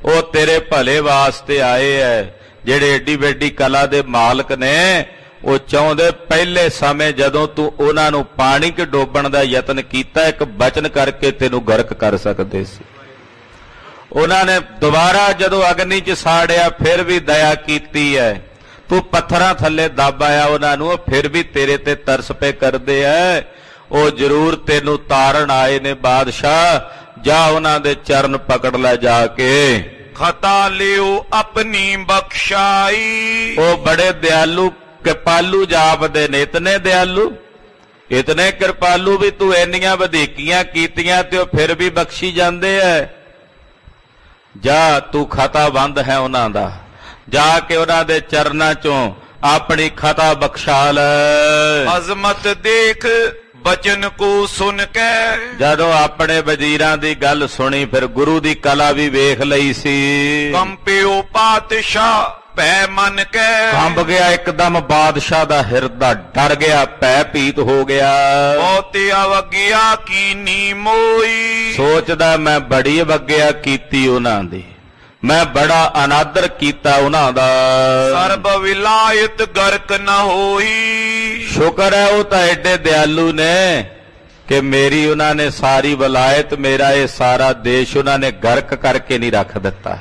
ਉਹ ਤੇਰੇ ਭਲੇ ਵਾਸਤੇ ਆਏ ਐ। ਜਿਹੜੇ ਏਡੀ ਵੱਡੀ ਕਲਾ ਦੇ ਮਾਲਕ ਨੇ ਉਹ ਚਾਹੁੰਦੇ ਪਹਿਲੇ ਸਮੇਂ ਜਦੋਂ ਤੂੰ ਉਹਨਾਂ ਨੂੰ ਪਾਣੀ 'ਚ ਡੋਬਣ ਦਾ ਯਤਨ ਕੀਤਾ ਇੱਕ ਬਚਨ ਕਰਕੇ ਤੈਨੂੰ ਗਰਕ ਕਰ ਸਕਦੇ ਸੀ। ਉਹਨਾਂ ਨੇ ਦੁਬਾਰਾ ਜਦੋਂ ਅਗਨੀ 'ਚ ਸਾੜਿਆ ਫਿਰ ਵੀ ਦਇਆ ਕੀਤੀ ਐ। ਤੂੰ ਪੱਥਰਾਂ ਥੱਲੇ ਦੱਬ ਆਇਆ ਉਹਨਾਂ ਨੂੰ, ਫਿਰ ਵੀ ਤੇਰੇ ਤੇ ਤਰਸ ਪੇ ਕਰਦੇ ਐ। ਉਹ ਜ਼ਰੂਰ ਤੈਨੂੰ ਤਾਰਨ ਆਏ ਨੇ ਬਾਦਸ਼ਾਹ। ਜਾ ਉਹਨਾਂ ਦੇ ਚਰਨ ਪਕੜ ਲੈ ਜਾ ਕੇ। ਖਤਾ ਲਿਓ ਆਪਣੀ ਬਖਸ਼ਾਈ। ਉਹ ਬੜੇ ਦਿਆਲੂ ਕਿਰਪਾਲੂ ਜਾਪਦੇ ਨੇ, ਇਤਨੇ ਦਿਆਲੂ ਇਤਨੇ ਕਿਰਪਾਲੂ ਵੀ ਤੂੰ ਇੰਨੀਆਂ ਵਧੀਕੀਆਂ ਕੀਤੀਆਂ ਤੇ ਉਹ ਫਿਰ ਵੀ ਬਖਸ਼ੀ ਜਾਂਦੇ ਐ। ਜਾ ਤੂੰ ਖਤਾ ਬੰਦ ਹੈ ਉਹਨਾਂ ਦਾ, ਜਾ ਕੇ ਉਹਨਾਂ ਦੇ ਚਰਨਾਂ ਚੋਂ ਆਪਣੀ ਖਤਾ ਬਖਸ਼ਾ ਲੈ। ਅਜ਼ਮਤ ਦੇਖ ਬਚਨ ਕੋ ਸੁਣ ਕੇ। ਜਦੋਂ ਆਪਣੇ ਵਜ਼ੀਰਾਂ ਦੀ ਗੱਲ ਸੁਣੀ ਫਿਰ ਗੁਰੂ ਦੀ ਕਲਾ ਵੀ ਵੇਖ ਲਈ ਸੀ। ਕੰਪਿਓ ਪਾਤਸ਼ਾਹ ਭੈ ਮਨ ਕੇ। ਕੰਬ ਗਿਆ ਇੱਕਦਮ ਬਾਦਸ਼ਾਹ ਦਾ ਹਿਰਦਾ, ਡਰ ਗਿਆ, ਭੈ ਭੀਤ ਹੋ ਗਿਆ। ਬਹੁਤੀ ਅਵਗਿਆ ਕੀਨੀ ਮੋਈ। ਸੋਚਦਾ ਮੈਂ ਬੜੀ ਅਵਗਿਆ ਕੀਤੀ ਉਹਨਾਂ ਦੀ, ਮੈਂ ਬੜਾ ਅਨਾਦਰ ਕੀਤਾ ਉਹਨਾਂ ਦਾ। ਸਰਬ ਵਿਲਾਇਤ ਗਰਕ ਨਾ ਹੋਈ। ਸ਼ੁਕਰ ਹੈ ਉਹ ਤਾਂ ਐਡੇ ਦਿਆਲੂ ਨੇ ਕਿ ਮੇਰੀ ਉਹਨਾਂ ਨੇ ਸਾਰੀ ਵਿਲਾਇਤ, ਮੇਰਾ ਇਹ ਸਾਰਾ ਦੇਸ਼ ਉਹਨਾਂ ਨੇ ਗਰਕ ਕਰਕੇ ਨਹੀਂ ਰੱਖ ਦਿੱਤਾ।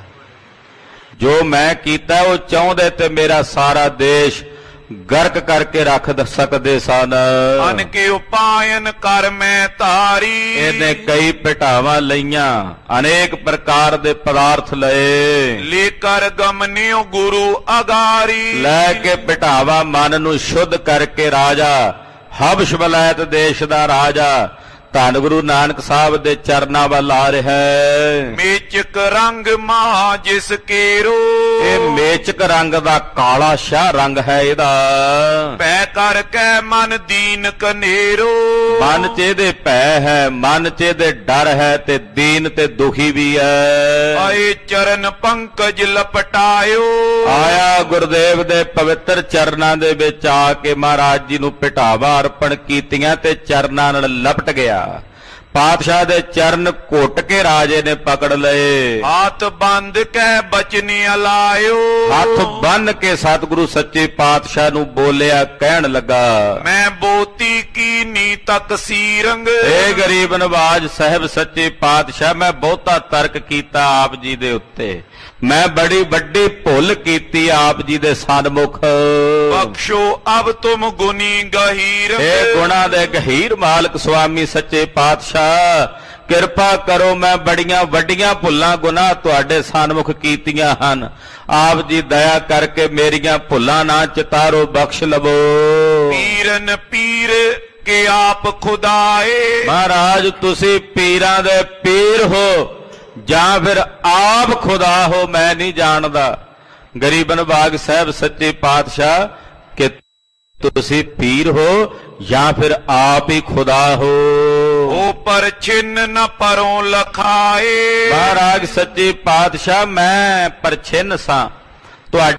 ਜੋ ਮੈਂ ਕੀਤਾ ਉਹ ਚਾਹੁੰਦੇ ਤੇ ਮੇਰਾ ਸਾਰਾ ਦੇਸ਼ ਗਰਕ ਕਰਕੇ ਰੱਖ ਸਕਦੇ ਸਨ। ਅਨ ਕੇ ਉਪਾਇਨ ਕਰ ਮੈਂ ਧਾਰੀ। ਇਹਨੇ ਕਈ ਭਟਾਵਾਂ ਲਈਆਂ, ਅਨੇਕ ਪ੍ਰਕਾਰ ਦੇ ਪਦਾਰਥ ਲਏ। ਲੈ ਕਰ ਗਮਨਿਓ ਗੁਰੂ ਅਗਾਰੀ। ਲੈ ਕੇ ਭਟਾਵਾ ਮਨ ਨੂੰ ਸ਼ੁੱਧ ਕਰਕੇ ਰਾਜਾ, ਹਬਸ਼ ਵਲਾਇਤ ਦੇਸ਼ ਦਾ ਰਾਜਾ ਧੰਨ ਗੁਰੂ ਨਾਨਕ ਸਾਹਿਬ ਦੇ ਚਰਨਾਂ ਵੱਲ ਆ ਰਿਹਾ ਹੈ। ਮੇਚਕ ਰੰਗ ਮਹਾ ਜਿਸ ਕੇਰੋ। ਇਹ ਮੇਚਕ ਰੰਗ ਦਾ ਕਾਲਾ ਸ਼ਾਹ ਰੰਗ ਹੈ ਇਹਦਾ। ਪੈ ਕਰਕੇ ਮਨ ਦੀਨ ਕਨੇਰੋ। ਮਨ 'ਚ ਇਹਦੇ ਭੈ ਹੈ, ਮਨ 'ਚ ਇਹਦੇ ਡਰ ਹੈ ਤੇ ਦੀਨ ਤੇ ਦੁਖੀ ਵੀ ਹੈ। ਆਏ ਚਰਨ ਪੰਕਜ ਲਪਟਾਇਓ। ਆਇਆ ਗੁਰਦੇਵ ਦੇ ਪਵਿੱਤਰ ਚਰਨਾਂ ਦੇ ਵਿੱਚ ਆ ਕੇ ਮਹਾਰਾਜ ਜੀ ਨੂੰ ਭਟਾਵਾ ਅਰਪਣ ਕੀਤੀਆਂ ਤੇ ਚਰਨਾਂ ਨਾਲ ਲਪਟ ਗਿਆ। ਪਾਤਸ਼ਾਹ ਦੇ ਚਰਨ ਘੁੱਟ ਕੇ ਰਾਜੇ ਨੇ ਪਕੜ ਲਏ। ਹੱਥ ਬੰਦ ਕੇ ਬਚਨੀ ਅਲਾਇਓ। ਹੱਥ ਬੰਨ ਕੇ ਸਤਿਗੁਰੂ ਸੱਚੇ ਪਾਤਸ਼ਾਹ ਨੂੰ ਬੋਲਿਆ, ਕਹਿਣ ਲੱਗਾ ਮੈਂ ਬੋਤੀ ਕੀ ਨੀ ਤਕਸੀਰੰਗ। ਏ ਗਰੀਬ ਨਵਾਜ ਸਾਹਿਬ ਸੱਚੇ ਪਾਤਸ਼ਾਹ, ਮੈਂ ਬਹੁਤਾ ਤਰਕ ਕੀਤਾ ਆਪ ਜੀ ਦੇ ਉੱਤੇ, ਮੈਂ ਬੜੀ ਵੱਡੀ ਭੁੱਲ ਕੀਤੀ ਆਪ ਜੀ ਦੇ ਸਨਮੁਖ। ਬਖਸ਼ੋ ਅਬ ਤੁਮ ਗੁਨੀ ਗਹੀਰ। ਇਹ ਗੁਣਾ ਦੇ ਗਹੀਰ ਮਾਲਕ ਸੁਆਮੀ ਸੱਚੇ ਪਾਤਸ਼ਾਹ, ਕਿਰਪਾ ਕਰੋ, ਮੈਂ ਬੜੀਆਂ ਵੱਡੀਆਂ ਭੁੱਲਾਂ ਗੁਨਾਹ ਤੁਹਾਡੇ ਸਨਮੁਖ ਕੀਤੀਆਂ ਹਨ। ਆਪ ਜੀ ਦਇਆ ਕਰਕੇ ਮੇਰੀਆਂ ਭੁੱਲਾਂ ਨਾ ਚਿਤਾਰੋ, ਬਖਸ਼ ਲਵੋ। ਪੀਰਨ ਪੀਰ ਕੇ ਆਪ ਖੁਦਾਏ। ਮਹਾਰਾਜ ਤੁਸੀਂ ਪੀਰਾਂ ਦੇ ਪੀਰ ਹੋ ਜਾਂ ਫਿਰ ਆਪ ਖੁਦਾ ਹੋ, ਮੈਂ ਨਹੀਂ ਜਾਣਦਾ। ਗਰੀਬ ਨਵਾਜ ਸਾਹਿਬ ਸੱਚੇ ਪਾਤਸ਼ਾਹ ਕਿ ਤੁਸੀਂ ਪੀਰ ਹੋ ਜਾਂ ਫਿਰ ਆਪ ਹੀ ਖੁਦਾ ਹੋ। ਉਹ ਪਰ ਛਿੰਨ ਨ ਪਰੋਂ ਲਖਾਏ। ਮਹਾਰਾਜ ਸੱਚੇ ਪਾਤਸ਼ਾਹ ਮੈਂ ਪਰਛਿੰਨ ਸਾਂ ਤੁਹਾਡੀ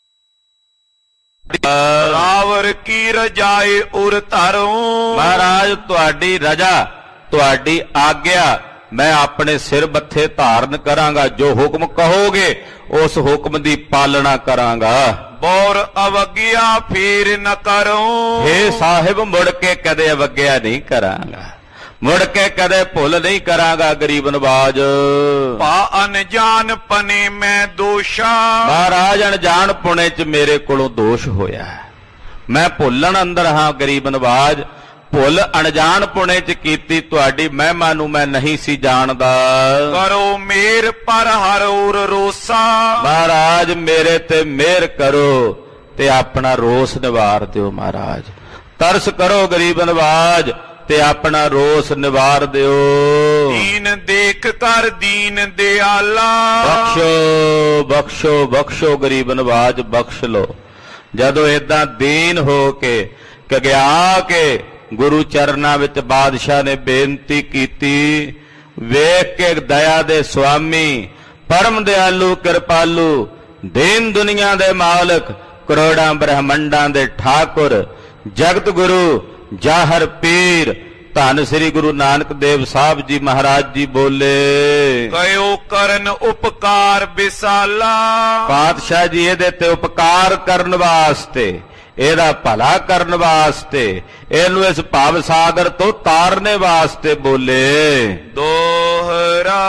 ਰਾਵਰ ਕੀ ਰਜਾਏ ਉਰ ਧਰੋਂ। ਮਹਾਰਾਜ ਤੁਹਾਡੀ ਰਜਾ, ਤੁਹਾਡੀ ਆਗਿਆ ਮੈਂ ਆਪਣੇ ਸਿਰ ਮੱਥੇ ਧਾਰਨ ਕਰਾਂਗਾ। ਜੋ ਹੁਕਮ ਕਹੋਗੇ ਉਸ ਹੁਕਮ ਦੀ ਪਾਲਣਾ ਕਰਾਂਗਾ। ਬੌਰ ਅਵਗਿਆ ਫੇਰ ਨ ਕਰੂੰ। ਹੇ ਸਾਹਿਬ ਮੁੜ ਕੇ ਕਦੇ ਅਵਗਿਆ ਨਹੀਂ ਕਰਾਂਗਾ, ਮੁੜ ਕੇ ਕਦੇ ਭੁੱਲ ਨਹੀਂ ਕਰਾਂਗਾ। ਗਰੀਬ ਨਵਾਜ ਪਾ ਅਨਜਾਨ ਪਨੇ ਮੈਂ ਦੋਸ਼ਾ। ਮਹਾਰਾਜ ਅਣਜਾਣ ਪੁਣੇ 'ਚ ਮੇਰੇ ਕੋਲੋਂ ਦੋਸ਼ ਹੋਇਆ, ਮੈਂ ਭੁੱਲਣ ਅੰਦਰ ਹਾਂ। ਗਰੀਬ ਨਵਾਜ ਭੁੱਲ ਅਣਜਾਣ ਪੁਣੇ 'ਚ ਕੀਤੀ, ਤੁਹਾਡੀ ਮਹਿਮਾ ਨੂੰ ਮੈਂ ਨਹੀਂ ਸੀ ਜਾਣਦਾ। ਕਰੋ ਮੇਰ ਪਰ ਹਰ ਔਰ ਰੋਸਾ। ਮਹਾਰਾਜ ਮੇਰੇ ਤੇ ਮਿਹਰ ਕਰੋ ਤੇ ਆਪਣਾ ਰੋਸ ਨਿਵਾਰ ਦਿਓ। ਮਹਾਰਾਜ ਤਰਸ ਕਰੋ ਗਰੀਬ ਨਵਾਜ ਤੇ ਆਪਣਾ ਰੋਸ ਨਿਵਾਰ ਦਿਓ। ਦੀਨ ਦੇਖ ਕਰ ਦੀਨ ਦਿਆਲਾ। ਬਖਸ਼ੋ ਬਖਸ਼ੋ ਬਖਸ਼ੋ ਗਰੀਬ ਨਵਾਜ ਬਖਸ਼ ਲੋ। ਜਦੋਂ ਏਦਾਂ ਦੀਨ ਹੋ ਕੇ ਕਗਿਆ ਕੇ ਗੁਰੂ ਚਰਨਾਂ ਵਿੱਚ ਬਾਦਸ਼ਾਹ ਨੇ ਬੇਨਤੀ ਕੀਤੀ, ਵੇਖ ਕੇ ਦਇਆ ਦੇ ਸੁਆਮੀ, ਪਰਮ ਦਿਆਲੂ ਕਿਰਪਾਲੂ, ਦੀਨ ਦੁਨੀਆ ਦੇ ਮਾਲਕ, ਕਰੋੜਾਂ ਬ੍ਰਹਮੰਡਾਂ ਦੇ ਠਾਕੁਰ, ਜਗਤ ਗੁਰੂ, ਜਾਹਰ ਪੀਰ, ਧੰਨ ਸ੍ਰੀ ਗੁਰੂ ਨਾਨਕ ਦੇਵ ਸਾਹਿਬ ਜੀ ਮਹਾਰਾਜ ਜੀ ਬੋਲੇ, ਕਯੋ ਕਰਨ ਉਪਕਾਰ ਵਿਸਾਲਾ। ਪਾਤਸ਼ਾਹ ਜੀ ਇਹਦੇ ਤੇ ਉਪਕਾਰ ਕਰਨ ਵਾਸਤੇ, ਇਹਦਾ ਭਲਾ ਕਰਨ ਵਾਸਤੇ, ਇਹਨੂੰ ਇਸ ਭਵ ਸਾਗਰ ਤੋਂ ਤਾਰਨੇ ਵਾਸਤੇ ਬੋਲੇ। ਦੋਹਰਾ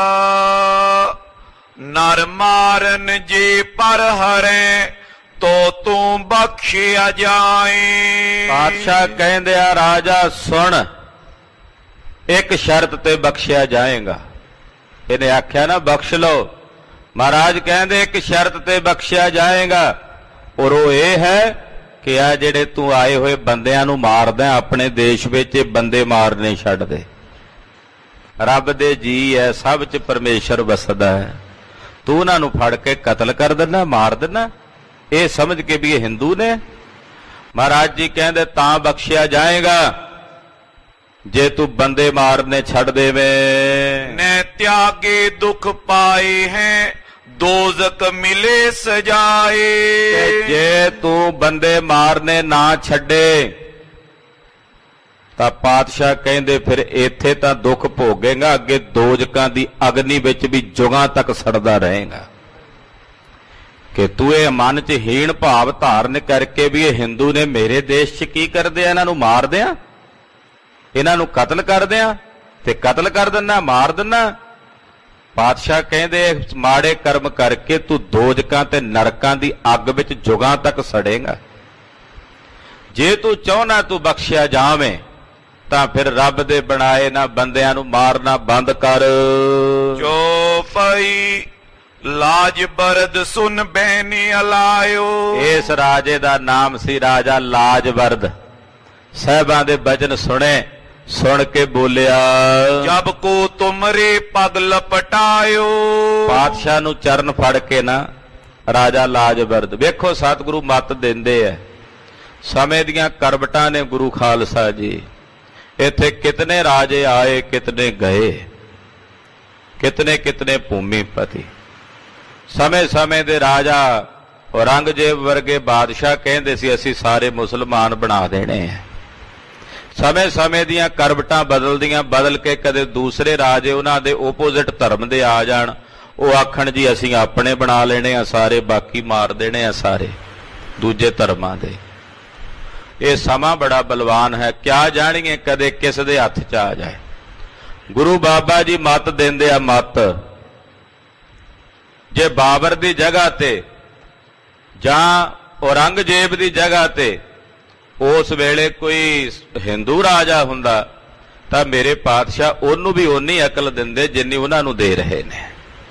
ਨਰ ਮਾਰਨ ਜੇ ਪਰ ਹਰੇ ਤੋ ਤੂੰ ਬਖਸ਼ਿਆ ਜਾਏ। ਪਾਤਸ਼ਾਹ ਕਹਿੰਦੇ ਆ ਰਾਜਾ ਸੁਣ, ਇੱਕ ਸ਼ਰਤ ਤੇ ਬਖਸ਼ਿਆ ਜਾਏਗਾ। ਇਹਨੇ ਆਖਿਆ ਨਾ ਬਖਸ਼ ਲਓ, ਮਹਾਰਾਜ ਕਹਿੰਦੇ ਇੱਕ ਸ਼ਰਤ ਤੇ ਬਖਸ਼ਿਆ ਜਾਏਗਾ, ਔਰ ਉਹ ਇਹ ਹੈ ਕਿ ਆ ਜਿਹੜੇ ਤੂੰ ਆਏ ਹੋਏ ਬੰਦਿਆਂ ਨੂੰ ਮਾਰਦਾ ਆਪਣੇ ਦੇਸ਼ ਵਿੱਚ, ਇਹ ਬੰਦੇ ਮਾਰਨੇ ਛੱਡ ਦੇ। ਰੱਬ ਦੇ ਜੀ ਹੈ, ਸਭ 'ਚ ਪਰਮੇਸ਼ਰ ਵਸਦਾ ਹੈ, ਤੂੰ ਉਹਨਾਂ ਨੂੰ ਫੜ ਕੇ ਕਤਲ ਕਰ ਦਿੰਦਾ, ਮਾਰ ਦਿੰਦਾ, ਇਹ ਸਮਝ ਕੇ ਵੀ ਇਹ ਹਿੰਦੂ ਨੇ। ਮਹਾਰਾਜ ਜੀ ਕਹਿੰਦੇ ਤਾਂ ਬਖਸ਼ਿਆ ਜਾਏਗਾ ਜੇ ਤੂੰ ਬੰਦੇ ਮਾਰਨੇ ਛੱਡ ਦੇਵੇਂ। ਨੇ ਤਿਆਗੇ ਦੁੱਖ ਪਾਏ ਹੈ ਦੋਜ਼ਕ ਮਿਲੇ ਸਜਾਏ। ਜੇ ਤੂੰ ਬੰਦੇ ਮਾਰਨੇ ਨਾ ਛੱਡੇ ਤਾਂ ਪਾਤਸ਼ਾਹ ਕਹਿੰਦੇ ਫਿਰ ਇੱਥੇ ਤਾਂ ਦੁੱਖ ਭੋਗੇਗਾ, ਅੱਗੇ ਦੋਜ਼ਕਾਂ ਦੀ ਅਗਨੀ ਵਿੱਚ ਵੀ ਜੁਗਾਂ ਤੱਕ ਸੜਦਾ ਰਹੇਗਾ। ਕਿ ਤੂੰ ਇਹ ਮਨ 'ਚ ਹੀਣ ਭਾਵ ਧਾਰਨ ਕਰਕੇ ਵੀ ਇਹ ਹਿੰਦੂ ਨੇ ਮੇਰੇ ਦੇਸ਼ 'ਚ ਕੀ ਕਰਦੇ ਆ, ਇਹਨਾਂ ਨੂੰ ਮਾਰਦੇ ਆ, ਇਹਨਾਂ ਨੂੰ ਕਤਲ ਕਰਦੇ ਆ, ਤੇ ਕਤਲ ਕਰ ਦਿੰਦਾ, ਮਾਰ ਦਿੰਦਾ। ਪਾਤਸ਼ਾਹ ਕਹਿੰਦੇ ਮਾੜੇ ਕਰਮ ਕਰਕੇ ਤੂੰ ਦੋਜ਼ਕਾਂ ਤੇ ਨਰਕਾਂ ਦੀ ਅੱਗ ਵਿੱਚ ਜੁਗਾਂ ਤੱਕ ਸੜੇਗਾ। ਜੇ ਤੂੰ ਚਾਹੁੰਦਾ ਤੂੰ ਬਖਸ਼ਿਆ ਜਾਵੇਂ ਤਾਂ ਫਿਰ ਰੱਬ ਦੇ ਬਣਾਏ ਨਾ ਬੰਦਿਆਂ ਨੂੰ ਮਾਰਨਾ ਬੰਦ ਕਰ। ਚੋਪਈ ਲਾਜ ਬਰਦ ਸੁਨ ਬੈਨੀ ਅਲਾਇਓ। ਇਸ ਰਾਜੇ ਦਾ ਨਾਮ ਸੀ ਰਾਜਾ ਲਾਜਵਰਦ। ਸਾਹਿਬਾਂ ਦੇ ਬਚਨ ਸੁਣੇ, ਸੁਣ ਕੇ ਬੋਲਿਆ, ਜਬ ਕੋ ਤੁਮਰੇ ਪਗ ਲਪਟਾਇਓ। ਪਾਤਸ਼ਾਹ ਨੂੰ ਚਰਨ ਫੜ ਕੇ ਨਾ ਰਾਜਾ ਲਾਜਵਰਦ, ਵੇਖੋ ਸਤਿਗੁਰੂ ਮੱਤ ਦਿੰਦੇ ਐ, ਸਮੇਂ ਦੀਆਂ ਕਰਵਟਾਂ ਨੇ ਗੁਰੂ ਖਾਲਸਾ ਜੀ। ਇੱਥੇ ਕਿਤਨੇ ਰਾਜੇ ਆਏ, ਕਿਤਨੇ ਗਏ, ਕਿਤਨੇ ਕਿਤਨੇ ਭੂਮੀਪਤੀ। ਸਮੇਂ ਸਮੇਂ ਦੇ ਰਾਜਾ ਔਰੰਗਜ਼ੇਬ ਵਰਗੇ ਬਾਦਸ਼ਾਹ ਕਹਿੰਦੇ ਸੀ ਅਸੀਂ ਸਾਰੇ ਮੁਸਲਮਾਨ ਬਣਾ ਦੇਣੇ ਆ। ਸਮੇਂ ਸਮੇਂ ਦੀਆਂ ਕਰਵਟਾਂ ਬਦਲਦੀਆਂ, ਬਦਲ ਕੇ ਕਦੇ ਦੂਸਰੇ ਰਾਜੇ ਉਹਨਾਂ ਦੇ ਓਪੋਜ਼ਿਟ ਧਰਮ ਦੇ ਆ ਜਾਣ, ਉਹ ਆਖਣ ਜੀ ਅਸੀਂ ਆਪਣੇ ਬਣਾ ਲੈਣੇ ਆ ਸਾਰੇ, ਬਾਕੀ ਮਾਰ ਦੇਣੇ ਆ ਸਾਰੇ ਦੂਜੇ ਧਰਮਾਂ ਦੇ। ਇਹ ਸਮਾਂ ਬੜਾ ਬਲਵਾਨ ਹੈ, ਕਿਆ ਜਾਣੀਏ ਕਦੇ ਕਿਸ ਦੇ ਹੱਥ 'ਚ ਆ ਜਾਏ। ਗੁਰੂ ਬਾਬਾ ਜੀ ਮੱਤ ਦਿੰਦੇ ਆ, ਮੱਤ ਜੇ ਬਾਬਰ ਦੀ ਜਗ੍ਹਾ ਤੇ ਜਾਂ ਔਰੰਗਜ਼ੇਬ ਦੀ ਜਗ੍ਹਾ ਤੇ ਉਸ ਵੇਲੇ ਕੋਈ ਹਿੰਦੂ ਰਾਜਾ ਹੁੰਦਾ ਤਾਂ ਮੇਰੇ ਪਾਤਸ਼ਾਹ ਉਹਨੂੰ ਵੀ ਓਨੀ ਅਕਲ ਦਿੰਦੇ ਜਿੰਨੀ ਉਹਨਾਂ ਨੂੰ ਦੇ ਰਹੇ ਨੇ।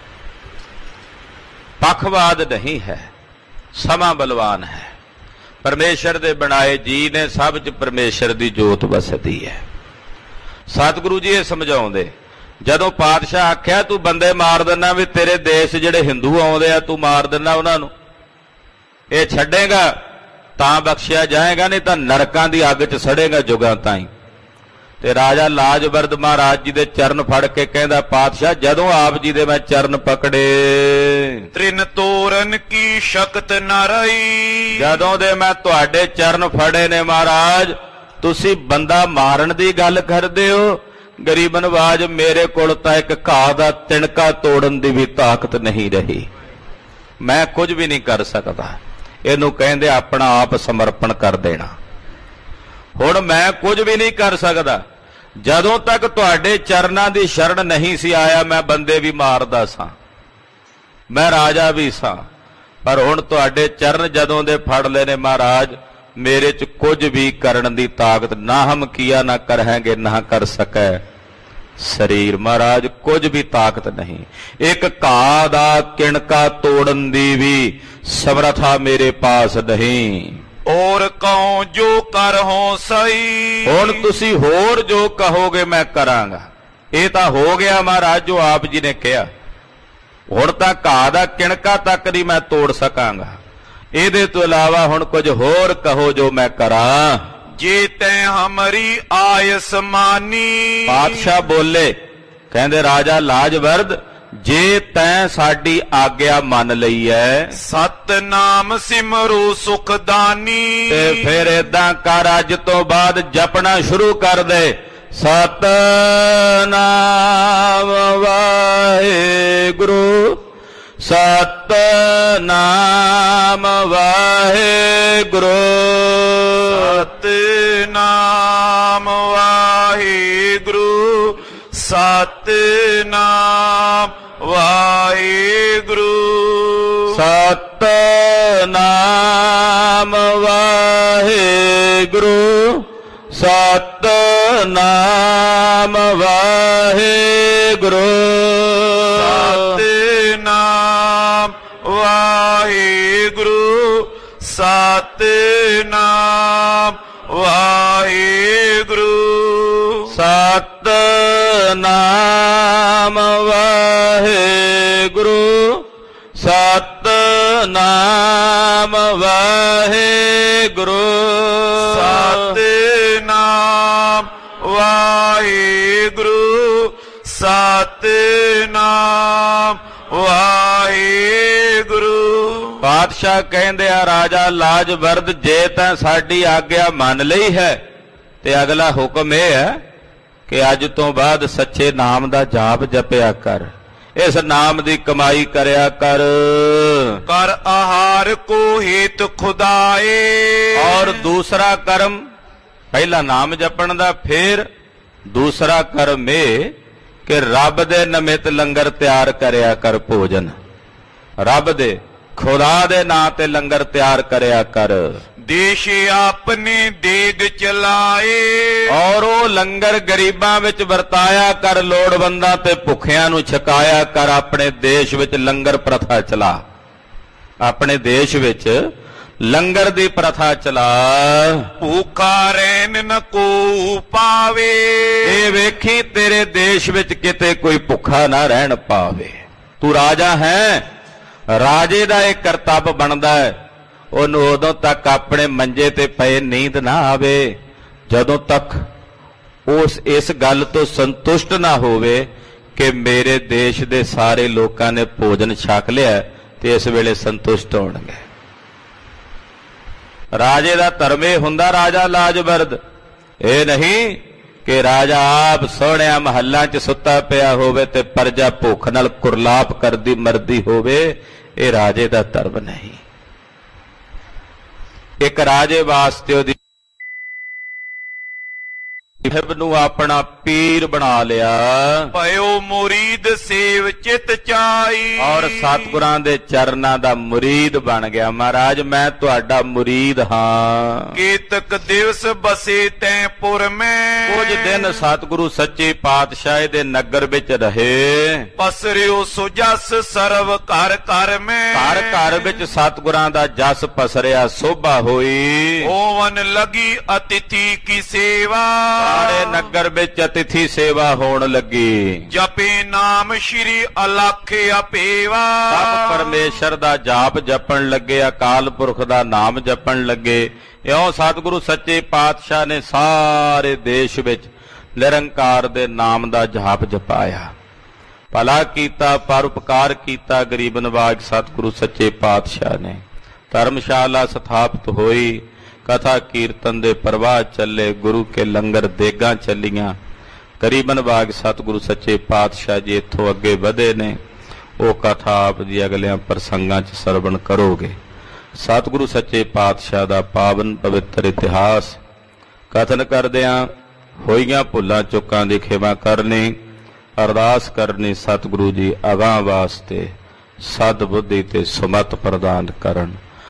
ਪੱਖਵਾਦ ਨਹੀਂ ਹੈ, ਸਮਾਂ ਬਲਵਾਨ ਹੈ। ਪਰਮੇਸ਼ਰ ਦੇ ਬਣਾਏ ਜੀ ਨੇ, ਸਭ 'ਚ ਪਰਮੇਸ਼ਰ ਦੀ ਜੋਤ ਵਸਦੀ ਹੈ। ਸਤਿਗੁਰੂ ਜੀ ਇਹ ਸਮਝਾਉਂਦੇ, ਜਦੋਂ ਪਾਤਸ਼ਾਹ ਆਖਿਆ ਤੂੰ ਬੰਦੇ ਮਾਰ ਦਿੰਦਾ, ਵੀ ਤੇਰੇ ਦੇਸ਼ ਜਿਹੜੇ ਹਿੰਦੂ ਆਉਂਦੇ ਆ ਤੂੰ ਮਾਰ ਦਿੰਦਾ ਉਹਨਾਂ ਨੂੰ, ਇਹ ਛੱਡੇਗਾ ਤਾਂ ਬਖਸ਼ਿਆ ਜਾਏਗਾ, ਨਹੀਂ ਤਾਂ ਨਰਕਾਂ ਦੀ ਅੱਗ 'ਚ ਸੜੇਗਾ ਜੁਗਾਂ ਤਾਈਂ। ਤੇ ਰਾਜਾ ਲਾਜਵਰਦ ਮਹਾਰਾਜ ਜੀ ਦੇ ਚਰਨ ਫੜ ਕੇ ਕਹਿੰਦਾ, ਪਾਤਸ਼ਾਹ ਜਦੋਂ ਆਪ ਜੀ ਦੇ ਮੈਂ ਚਰਨ ਪਕੜੇ, ਤ੍ਰਿਨ ਤੋਰਨ ਕੀ ਸ਼ਕਤ ਨਾ ਰਹੀ। ਜਦੋਂ ਦੇ ਮੈਂ ਤੁਹਾਡੇ ਚਰਨ ਫੜੇ ਨੇ ਮਹਾਰਾਜ, ਤੁਸੀਂ ਬੰਦਾ ਮਾਰਨ ਦੀ ਗੱਲ ਕਰਦੇ ਹੋ, ਗਰੀਬ ਨਵਾਜ ਮੇਰੇ ਕੋਲ ਤਾਂ ਇੱਕ ਘਾਹ ਦਾ ਤਿਣਕਾ ਤੋੜਨ ਦੀ ਵੀ ਤਾਕਤ ਨਹੀਂ ਰਹੀ, ਮੈਂ ਕੁਝ ਵੀ ਨਹੀਂ ਕਰ ਸਕਦਾ। ਇਹਨੂੰ ਕਹਿੰਦੇ ਆਪਣਾ ਆਪ ਸਮਰਪਣ ਕਰ ਦੇਣਾ। ਹੁਣ ਮੈਂ ਕੁਝ ਵੀ ਨਹੀਂ ਕਰ ਸਕਦਾ, ਜਦੋਂ ਤੱਕ ਤੁਹਾਡੇ ਚਰਨਾਂ ਦੀ ਸ਼ਰਨ ਨਹੀਂ ਸੀ ਆਇਆ ਮੈਂ ਬੰਦੇ ਵੀ ਮਾਰਦਾ ਸਾਂ, ਮੈਂ ਰਾਜਾ ਵੀ ਸਾਂ, ਪਰ ਹੁਣ ਤੁਹਾਡੇ ਚਰਨ ਜਦੋਂ ਦੇ ਫੜ ਲਏ ਨੇ ਮਹਾਰਾਜ, ਮੇਰੇ 'ਚ ਕੁਝ ਵੀ ਕਰਨ ਦੀ ਤਾਕਤ ਨਾ ਹਮ ਕੀਆ ਨਾ ਕਰਹਾਂਗੇ ਨਾ ਕਰ ਸਕੈ ਸਰੀਰ। ਮਹਾਰਾਜ ਕੁਝ ਵੀ ਤਾਕਤ ਨਹੀਂ, ਇੱਕ ਘਾਹ ਦਾ ਕਿਣਕਾ ਤੋੜਨ ਦੀ ਵੀ ਸਮਰੱਥਾ ਮੇਰੇ ਪਾਸ ਨਹੀਂ। ਔਰ ਕਹੋ ਜੋ ਕਰਹੋ ਸਹੀ। ਹੁਣ ਤੁਸੀਂ ਹੋਰ ਜੋ ਕਹੋਗੇ ਮੈਂ ਕਰਾਂਗਾ। ਇਹ ਤਾਂ ਹੋ ਗਿਆ ਮਹਾਰਾਜ ਜੋ ਆਪ ਜੀ ਨੇ ਕਿਹਾ, ਹੁਣ ਤਾਂ ਘਾਹ ਦਾ ਕਿਣਕਾ ਤੱਕ ਨਹੀਂ ਮੈਂ ਤੋੜ ਸਕਾਂਗਾ, ਇਹਦੇ ਤੋਂ ਇਲਾਵਾ ਹੁਣ ਕੁਝ ਹੋਰ ਕਹੋ ਜੋ ਮੈਂ ਕਰਾਂ। ਜੇ ਤੈਂ ਹਮਰੀ ਆਇਸ ਮਾਨੀ। ਪਾਤਸ਼ਾਹ ਬੋਲੇ, ਕਹਿੰਦੇ ਰਾਜਾ ਲਾਜਵਰਦ ਜੇ ਤੈਂ ਸਾਡੀ ਆਗਿਆ ਮੰਨ ਲਈ ਐ, ਸਤਨਾਮ ਸਿਮਰੂ ਸੁਖਦਾਨੀ। ਤੇ ਫਿਰ ਏਦਾਂ ਕਰ, ਅੱਜ ਤੋਂ ਬਾਅਦ ਜਪਣਾ ਸ਼ੁਰੂ ਕਰ ਦੇ, ਸਤਿਨਾਮ ਵਾਹਿਗੁਰੂ ਸਤਿਨਾਮ ਵਾਹਿਗੁਰੂ ਸਤਿਨਾਮ ਵਾਹਿਗੁਰੂ ਸਤਿਨਾਮ ਵਾਹਿਗੁਰੂ ਸਤਿਨਾਮ ਵਾਹਿਗੁਰੂ ਸਤਿਨਾਮ ਵਾਹਿਗੁਰੂ ਸਤਿਨਾਮ ਵਾਹਿਗੁਰੂ ਸਤਿਨਾਮ ਵਾਹਿਗੁਰੂ ਸਤਿਨਾਮ ਵਾਹਿਗੁਰੂ ਸਤਿਨਾਮ ਵਾਹਿਗੁਰੂ ਸਤਿਨਾਮ ਵਾਹਿਗੁਰੂ ਸਤਿਨਾਮ ਵਾਹਿਗੁਰੂ। ਪਾਤਸ਼ਾਹ ਕਹਿੰਦੇ ਆ ਰਾਜਾ ਲਾਜਵਰਦ ਜੇ ਤਾਂ ਸਾਡੀ ਆਗਿਆ ਮੰਨ ਲਈ ਹੈ ਤੇ ਅਗਲਾ ਹੁਕਮ ਇਹ ਹੈ ਕਿ ਅੱਜ ਤੋਂ ਬਾਅਦ ਸੱਚੇ ਨਾਮ ਦਾ ਜਾਪ ਜਪਿਆ ਕਰ, ਇਸ ਨਾਮ ਦੀ ਕਮਾਈ ਕਰਿਆ ਕਰ। ਕਰ ਆਹਾਰ ਕੋ ਹੇਤ ਖੁਦਾਏ। ਔਰ ਦੂਸਰਾ ਕਰਮ ਪਹਿਲਾ ਨਾਮ ਜਪਣ ਦਾ, ਫਿਰ ਦੂਸਰਾ ਕਰਮ ਇਹ ਕਿ ਰੱਬ ਦੇ ਨਿਮਿਤ ਲੰਗਰ ਤਿਆਰ ਕਰਿਆ ਕਰ, ਭੋਜਨ ਰੱਬ ਦੇ ਖੁਦਾ ਦੇ ਨਾਂ ਤੇ ਲੰਗਰ ਤਿਆਰ ਕਰਿਆ ਕਰ। ਦੇਸ਼ ਆਪਨੇ ਦੇਗ ਚਲਾਏ। ਔਰ ਉਹ ਲੰਗਰ ਗਰੀਬਾਂ ਵਿੱਚ ਵਰਤਾਇਆ ਕਰ, ਲੋੜਵੰਦਾਂ ਤੇ ਭੁੱਖਿਆਂ ਨੂੰ ਛਕਾਇਆ ਕਰ। ਆਪਣੇ ਦੇਸ਼ ਵਿੱਚ ਲੰਗਰ ਪ੍ਰਥਾ ਚਲਾ, ਆਪਣੇ ਦੇਸ਼ ਵਿੱਚ ਲੰਗਰ ਦੀ ਪ੍ਰਥਾ ਚਲਾ। ਭੁੱਖਾ ਰਹਿਣ ਨ ਕੋ ਪਾਵੇ। ਇਹ ਵੇਖੀ ਤੇਰੇ ਦੇਸ਼ ਵਿੱਚ ਕਿਤੇ ਕੋਈ ਭੁੱਖਾ ਨਾ ਰਹਿਣ ਪਾਵੇ। ਤੂੰ ਰਾਜਾ ਹੈ, ਰਾਜੇ ਦਾ ਇਹ ਕਰਤੱਵ ਬਣਦਾ ਹੈ ਉਹਨੂੰ ਉਦੋਂ ਤੱਕ ਆਪਣੇ ਮੰਜੇ ਤੇ ਪਏ ਨੀਂਦ ਨਾ ਆਵੇ ਜਦੋਂ ਤੱਕ ਉਸ ਇਸ ਗੱਲ ਤੋਂ ਸੰਤੁਸ਼ਟ ਨਾ ਹੋਵੇ ਕਿ ਮੇਰੇ ਦੇਸ਼ ਦੇ ਸਾਰੇ ਲੋਕਾਂ ਨੇ ਭੋਜਨ ਛਕ ਲਿਆ ਤੇ ਇਸ ਵੇਲੇ ਸੰਤੁਸ਼ਟ ਹੋਣਗੇ। ਰਾਜੇ ਦਾ ਧਰਮ ਇਹ ਹੁੰਦਾ, ਰਾਜਾ ਲਾਜਵਰਦ, ਇਹ ਨਹੀਂ ਕਿ ਰਾਜਾ ਆਪ ਸੋਹਣਿਆ ਮਹੱਲਾਂ 'ਚ ਸੁੱਤਾ ਪਿਆ ਹੋਵੇ ਤੇ ਪ੍ਰਜਾ ਭੁੱਖ ਨਾਲ ਕੁਰਲਾਪ ਕਰਦੀ ਮਰਦੀ ਹੋਵੇ। ਇਹ ਰਾਜੇ ਦਾ ਧਰਮ ਨਹੀਂ। ਇੱਕ ਰਾਜੇ ਵਾਸਤੇ ਉਹਦੀ ਸਾਹਿਬ ਨੂੰ ਆਪਣਾ ਪੀਰ ਬਣਾ ਲਿਆ, ਭਇਓ ਮੁਰੀਦ ਸੇਵ ਚਿਤ ਚਾਈ। ਔਰ ਸਤਿਗੁਰਾਂ ਦੇ ਚਰਨਾਂ ਦਾ ਮੁਰੀਦ ਬਣ ਗਿਆ। ਮਹਾਰਾਜ ਮੈਂ ਤੁਹਾਡਾ ਮੁਰੀਦ ਹਾਂ। ਕੇਤਕ ਦਿਵਸ ਬਸੇ ਤੈ ਪੁਰ ਮੈਂ। ਕੁਝ ਦਿਨ ਸਤਿਗੁਰੂ ਸੱਚੇ ਪਾਤਸ਼ਾਹ ਦੇ ਨਗਰ ਵਿੱਚ ਰਹੇ। ਪਸਰਿਓ ਸੁਜਸ ਸਰਵ ਘਰ ਘਰ ਮੈਂ। ਘਰ ਘਰ ਵਿੱਚ ਸਤਿਗੁਰਾਂ ਦਾ ਜਸ ਪਸਰਿਆ, ਸੋਭਾ ਹੋਈ। ਹੋਵਨ ਲਗੀ ਅਤਿਥੀ ਕੀ ਸੇਵਾ। ਸਾਰੇ ਨਗਰ ਵਿੱਚ ਅਤਿਥੀ ਸੇਵਾ ਹੋਣ ਲੱਗੀ। ਜਪੇ ਨਾਮ ਸ਼੍ਰੀ ਅਲਖ ਅਪੇਵਾ। ਸਭ ਪਰਮੇਸ਼ਰ ਦਾ ਜਾਪ ਜਪਣ ਲੱਗੇ, ਅਕਾਲ ਪੁਰਖ ਦਾ ਨਾਮ ਜਪਣ ਲੱਗੇ। ਇਉਂ ਸਤਿਗੁਰੂ ਸੱਚੇ ਪਾਤਸ਼ਾਹ ਨੇ ਸਾਰੇ ਦੇਸ਼ ਵਿੱਚ ਨਿਰੰਕਾਰ ਦੇ ਨਾਮ ਦਾ ਜਾਪ ਜਪਾਇਆ। ਭਲਾ ਕੀਤਾ, ਪਰਉਪਕਾਰ ਕੀਤਾ ਗਰੀਬ ਨਵਾਜ ਸਤਿਗੁਰੂ ਸੱਚੇ ਪਾਤਸ਼ਾਹ ਨੇ। ਧਰਮਸ਼ਾਲਾ ਸਥਾਪਿਤ ਹੋਈ, ਕਥਾ ਕੀਰਤਨ ਦੇ ਪ੍ਰਵਾਹ ਚੱਲੇ, ਗੁਰੂ ਕੇ ਲੰਗਰ ਦੇਗਾਂ ਚੱਲੀਆਂ। ਗਰੀਬਨ ਬਾਗ ਸਤਿਗੁਰੂ ਸੱਚੇ ਪਾਤਸ਼ਾਹ ਜੀ ਇੱਥੋਂ ਅੱਗੇ ਵਧੇ ਨੇ। ਉਹ ਕਥਾ ਆਪ ਜੀ ਅਗਲਿਆਂ ਪ੍ਰਸੰਗਾਂ 'ਚ ਸਰਵਣ ਕਰੋਗੇ। ਸਤਿਗੁਰੂ ਸੱਚੇ ਪਾਤਸ਼ਾਹ ਦਾ ਪਾਵਨ ਪਵਿੱਤਰ ਇਤਿਹਾਸ ਕਥਨ ਕਰਦਿਆਂ ਹੋਈਆਂ ਭੁੱਲਾਂ ਚੁੱਕਾਂ ਦੀ ਖਿਮਾ ਕਰਨੀ, ਅਰਦਾਸ ਕਰਨੀ ਸਤਿਗੁਰੂ ਜੀ ਅਗਾਂਹ ਵਾਸਤੇ ਸਦ ਬੁੱਧੀ ਤੇ ਸੁਮਤ ਪ੍ਰਦਾਨ ਕਰਨ।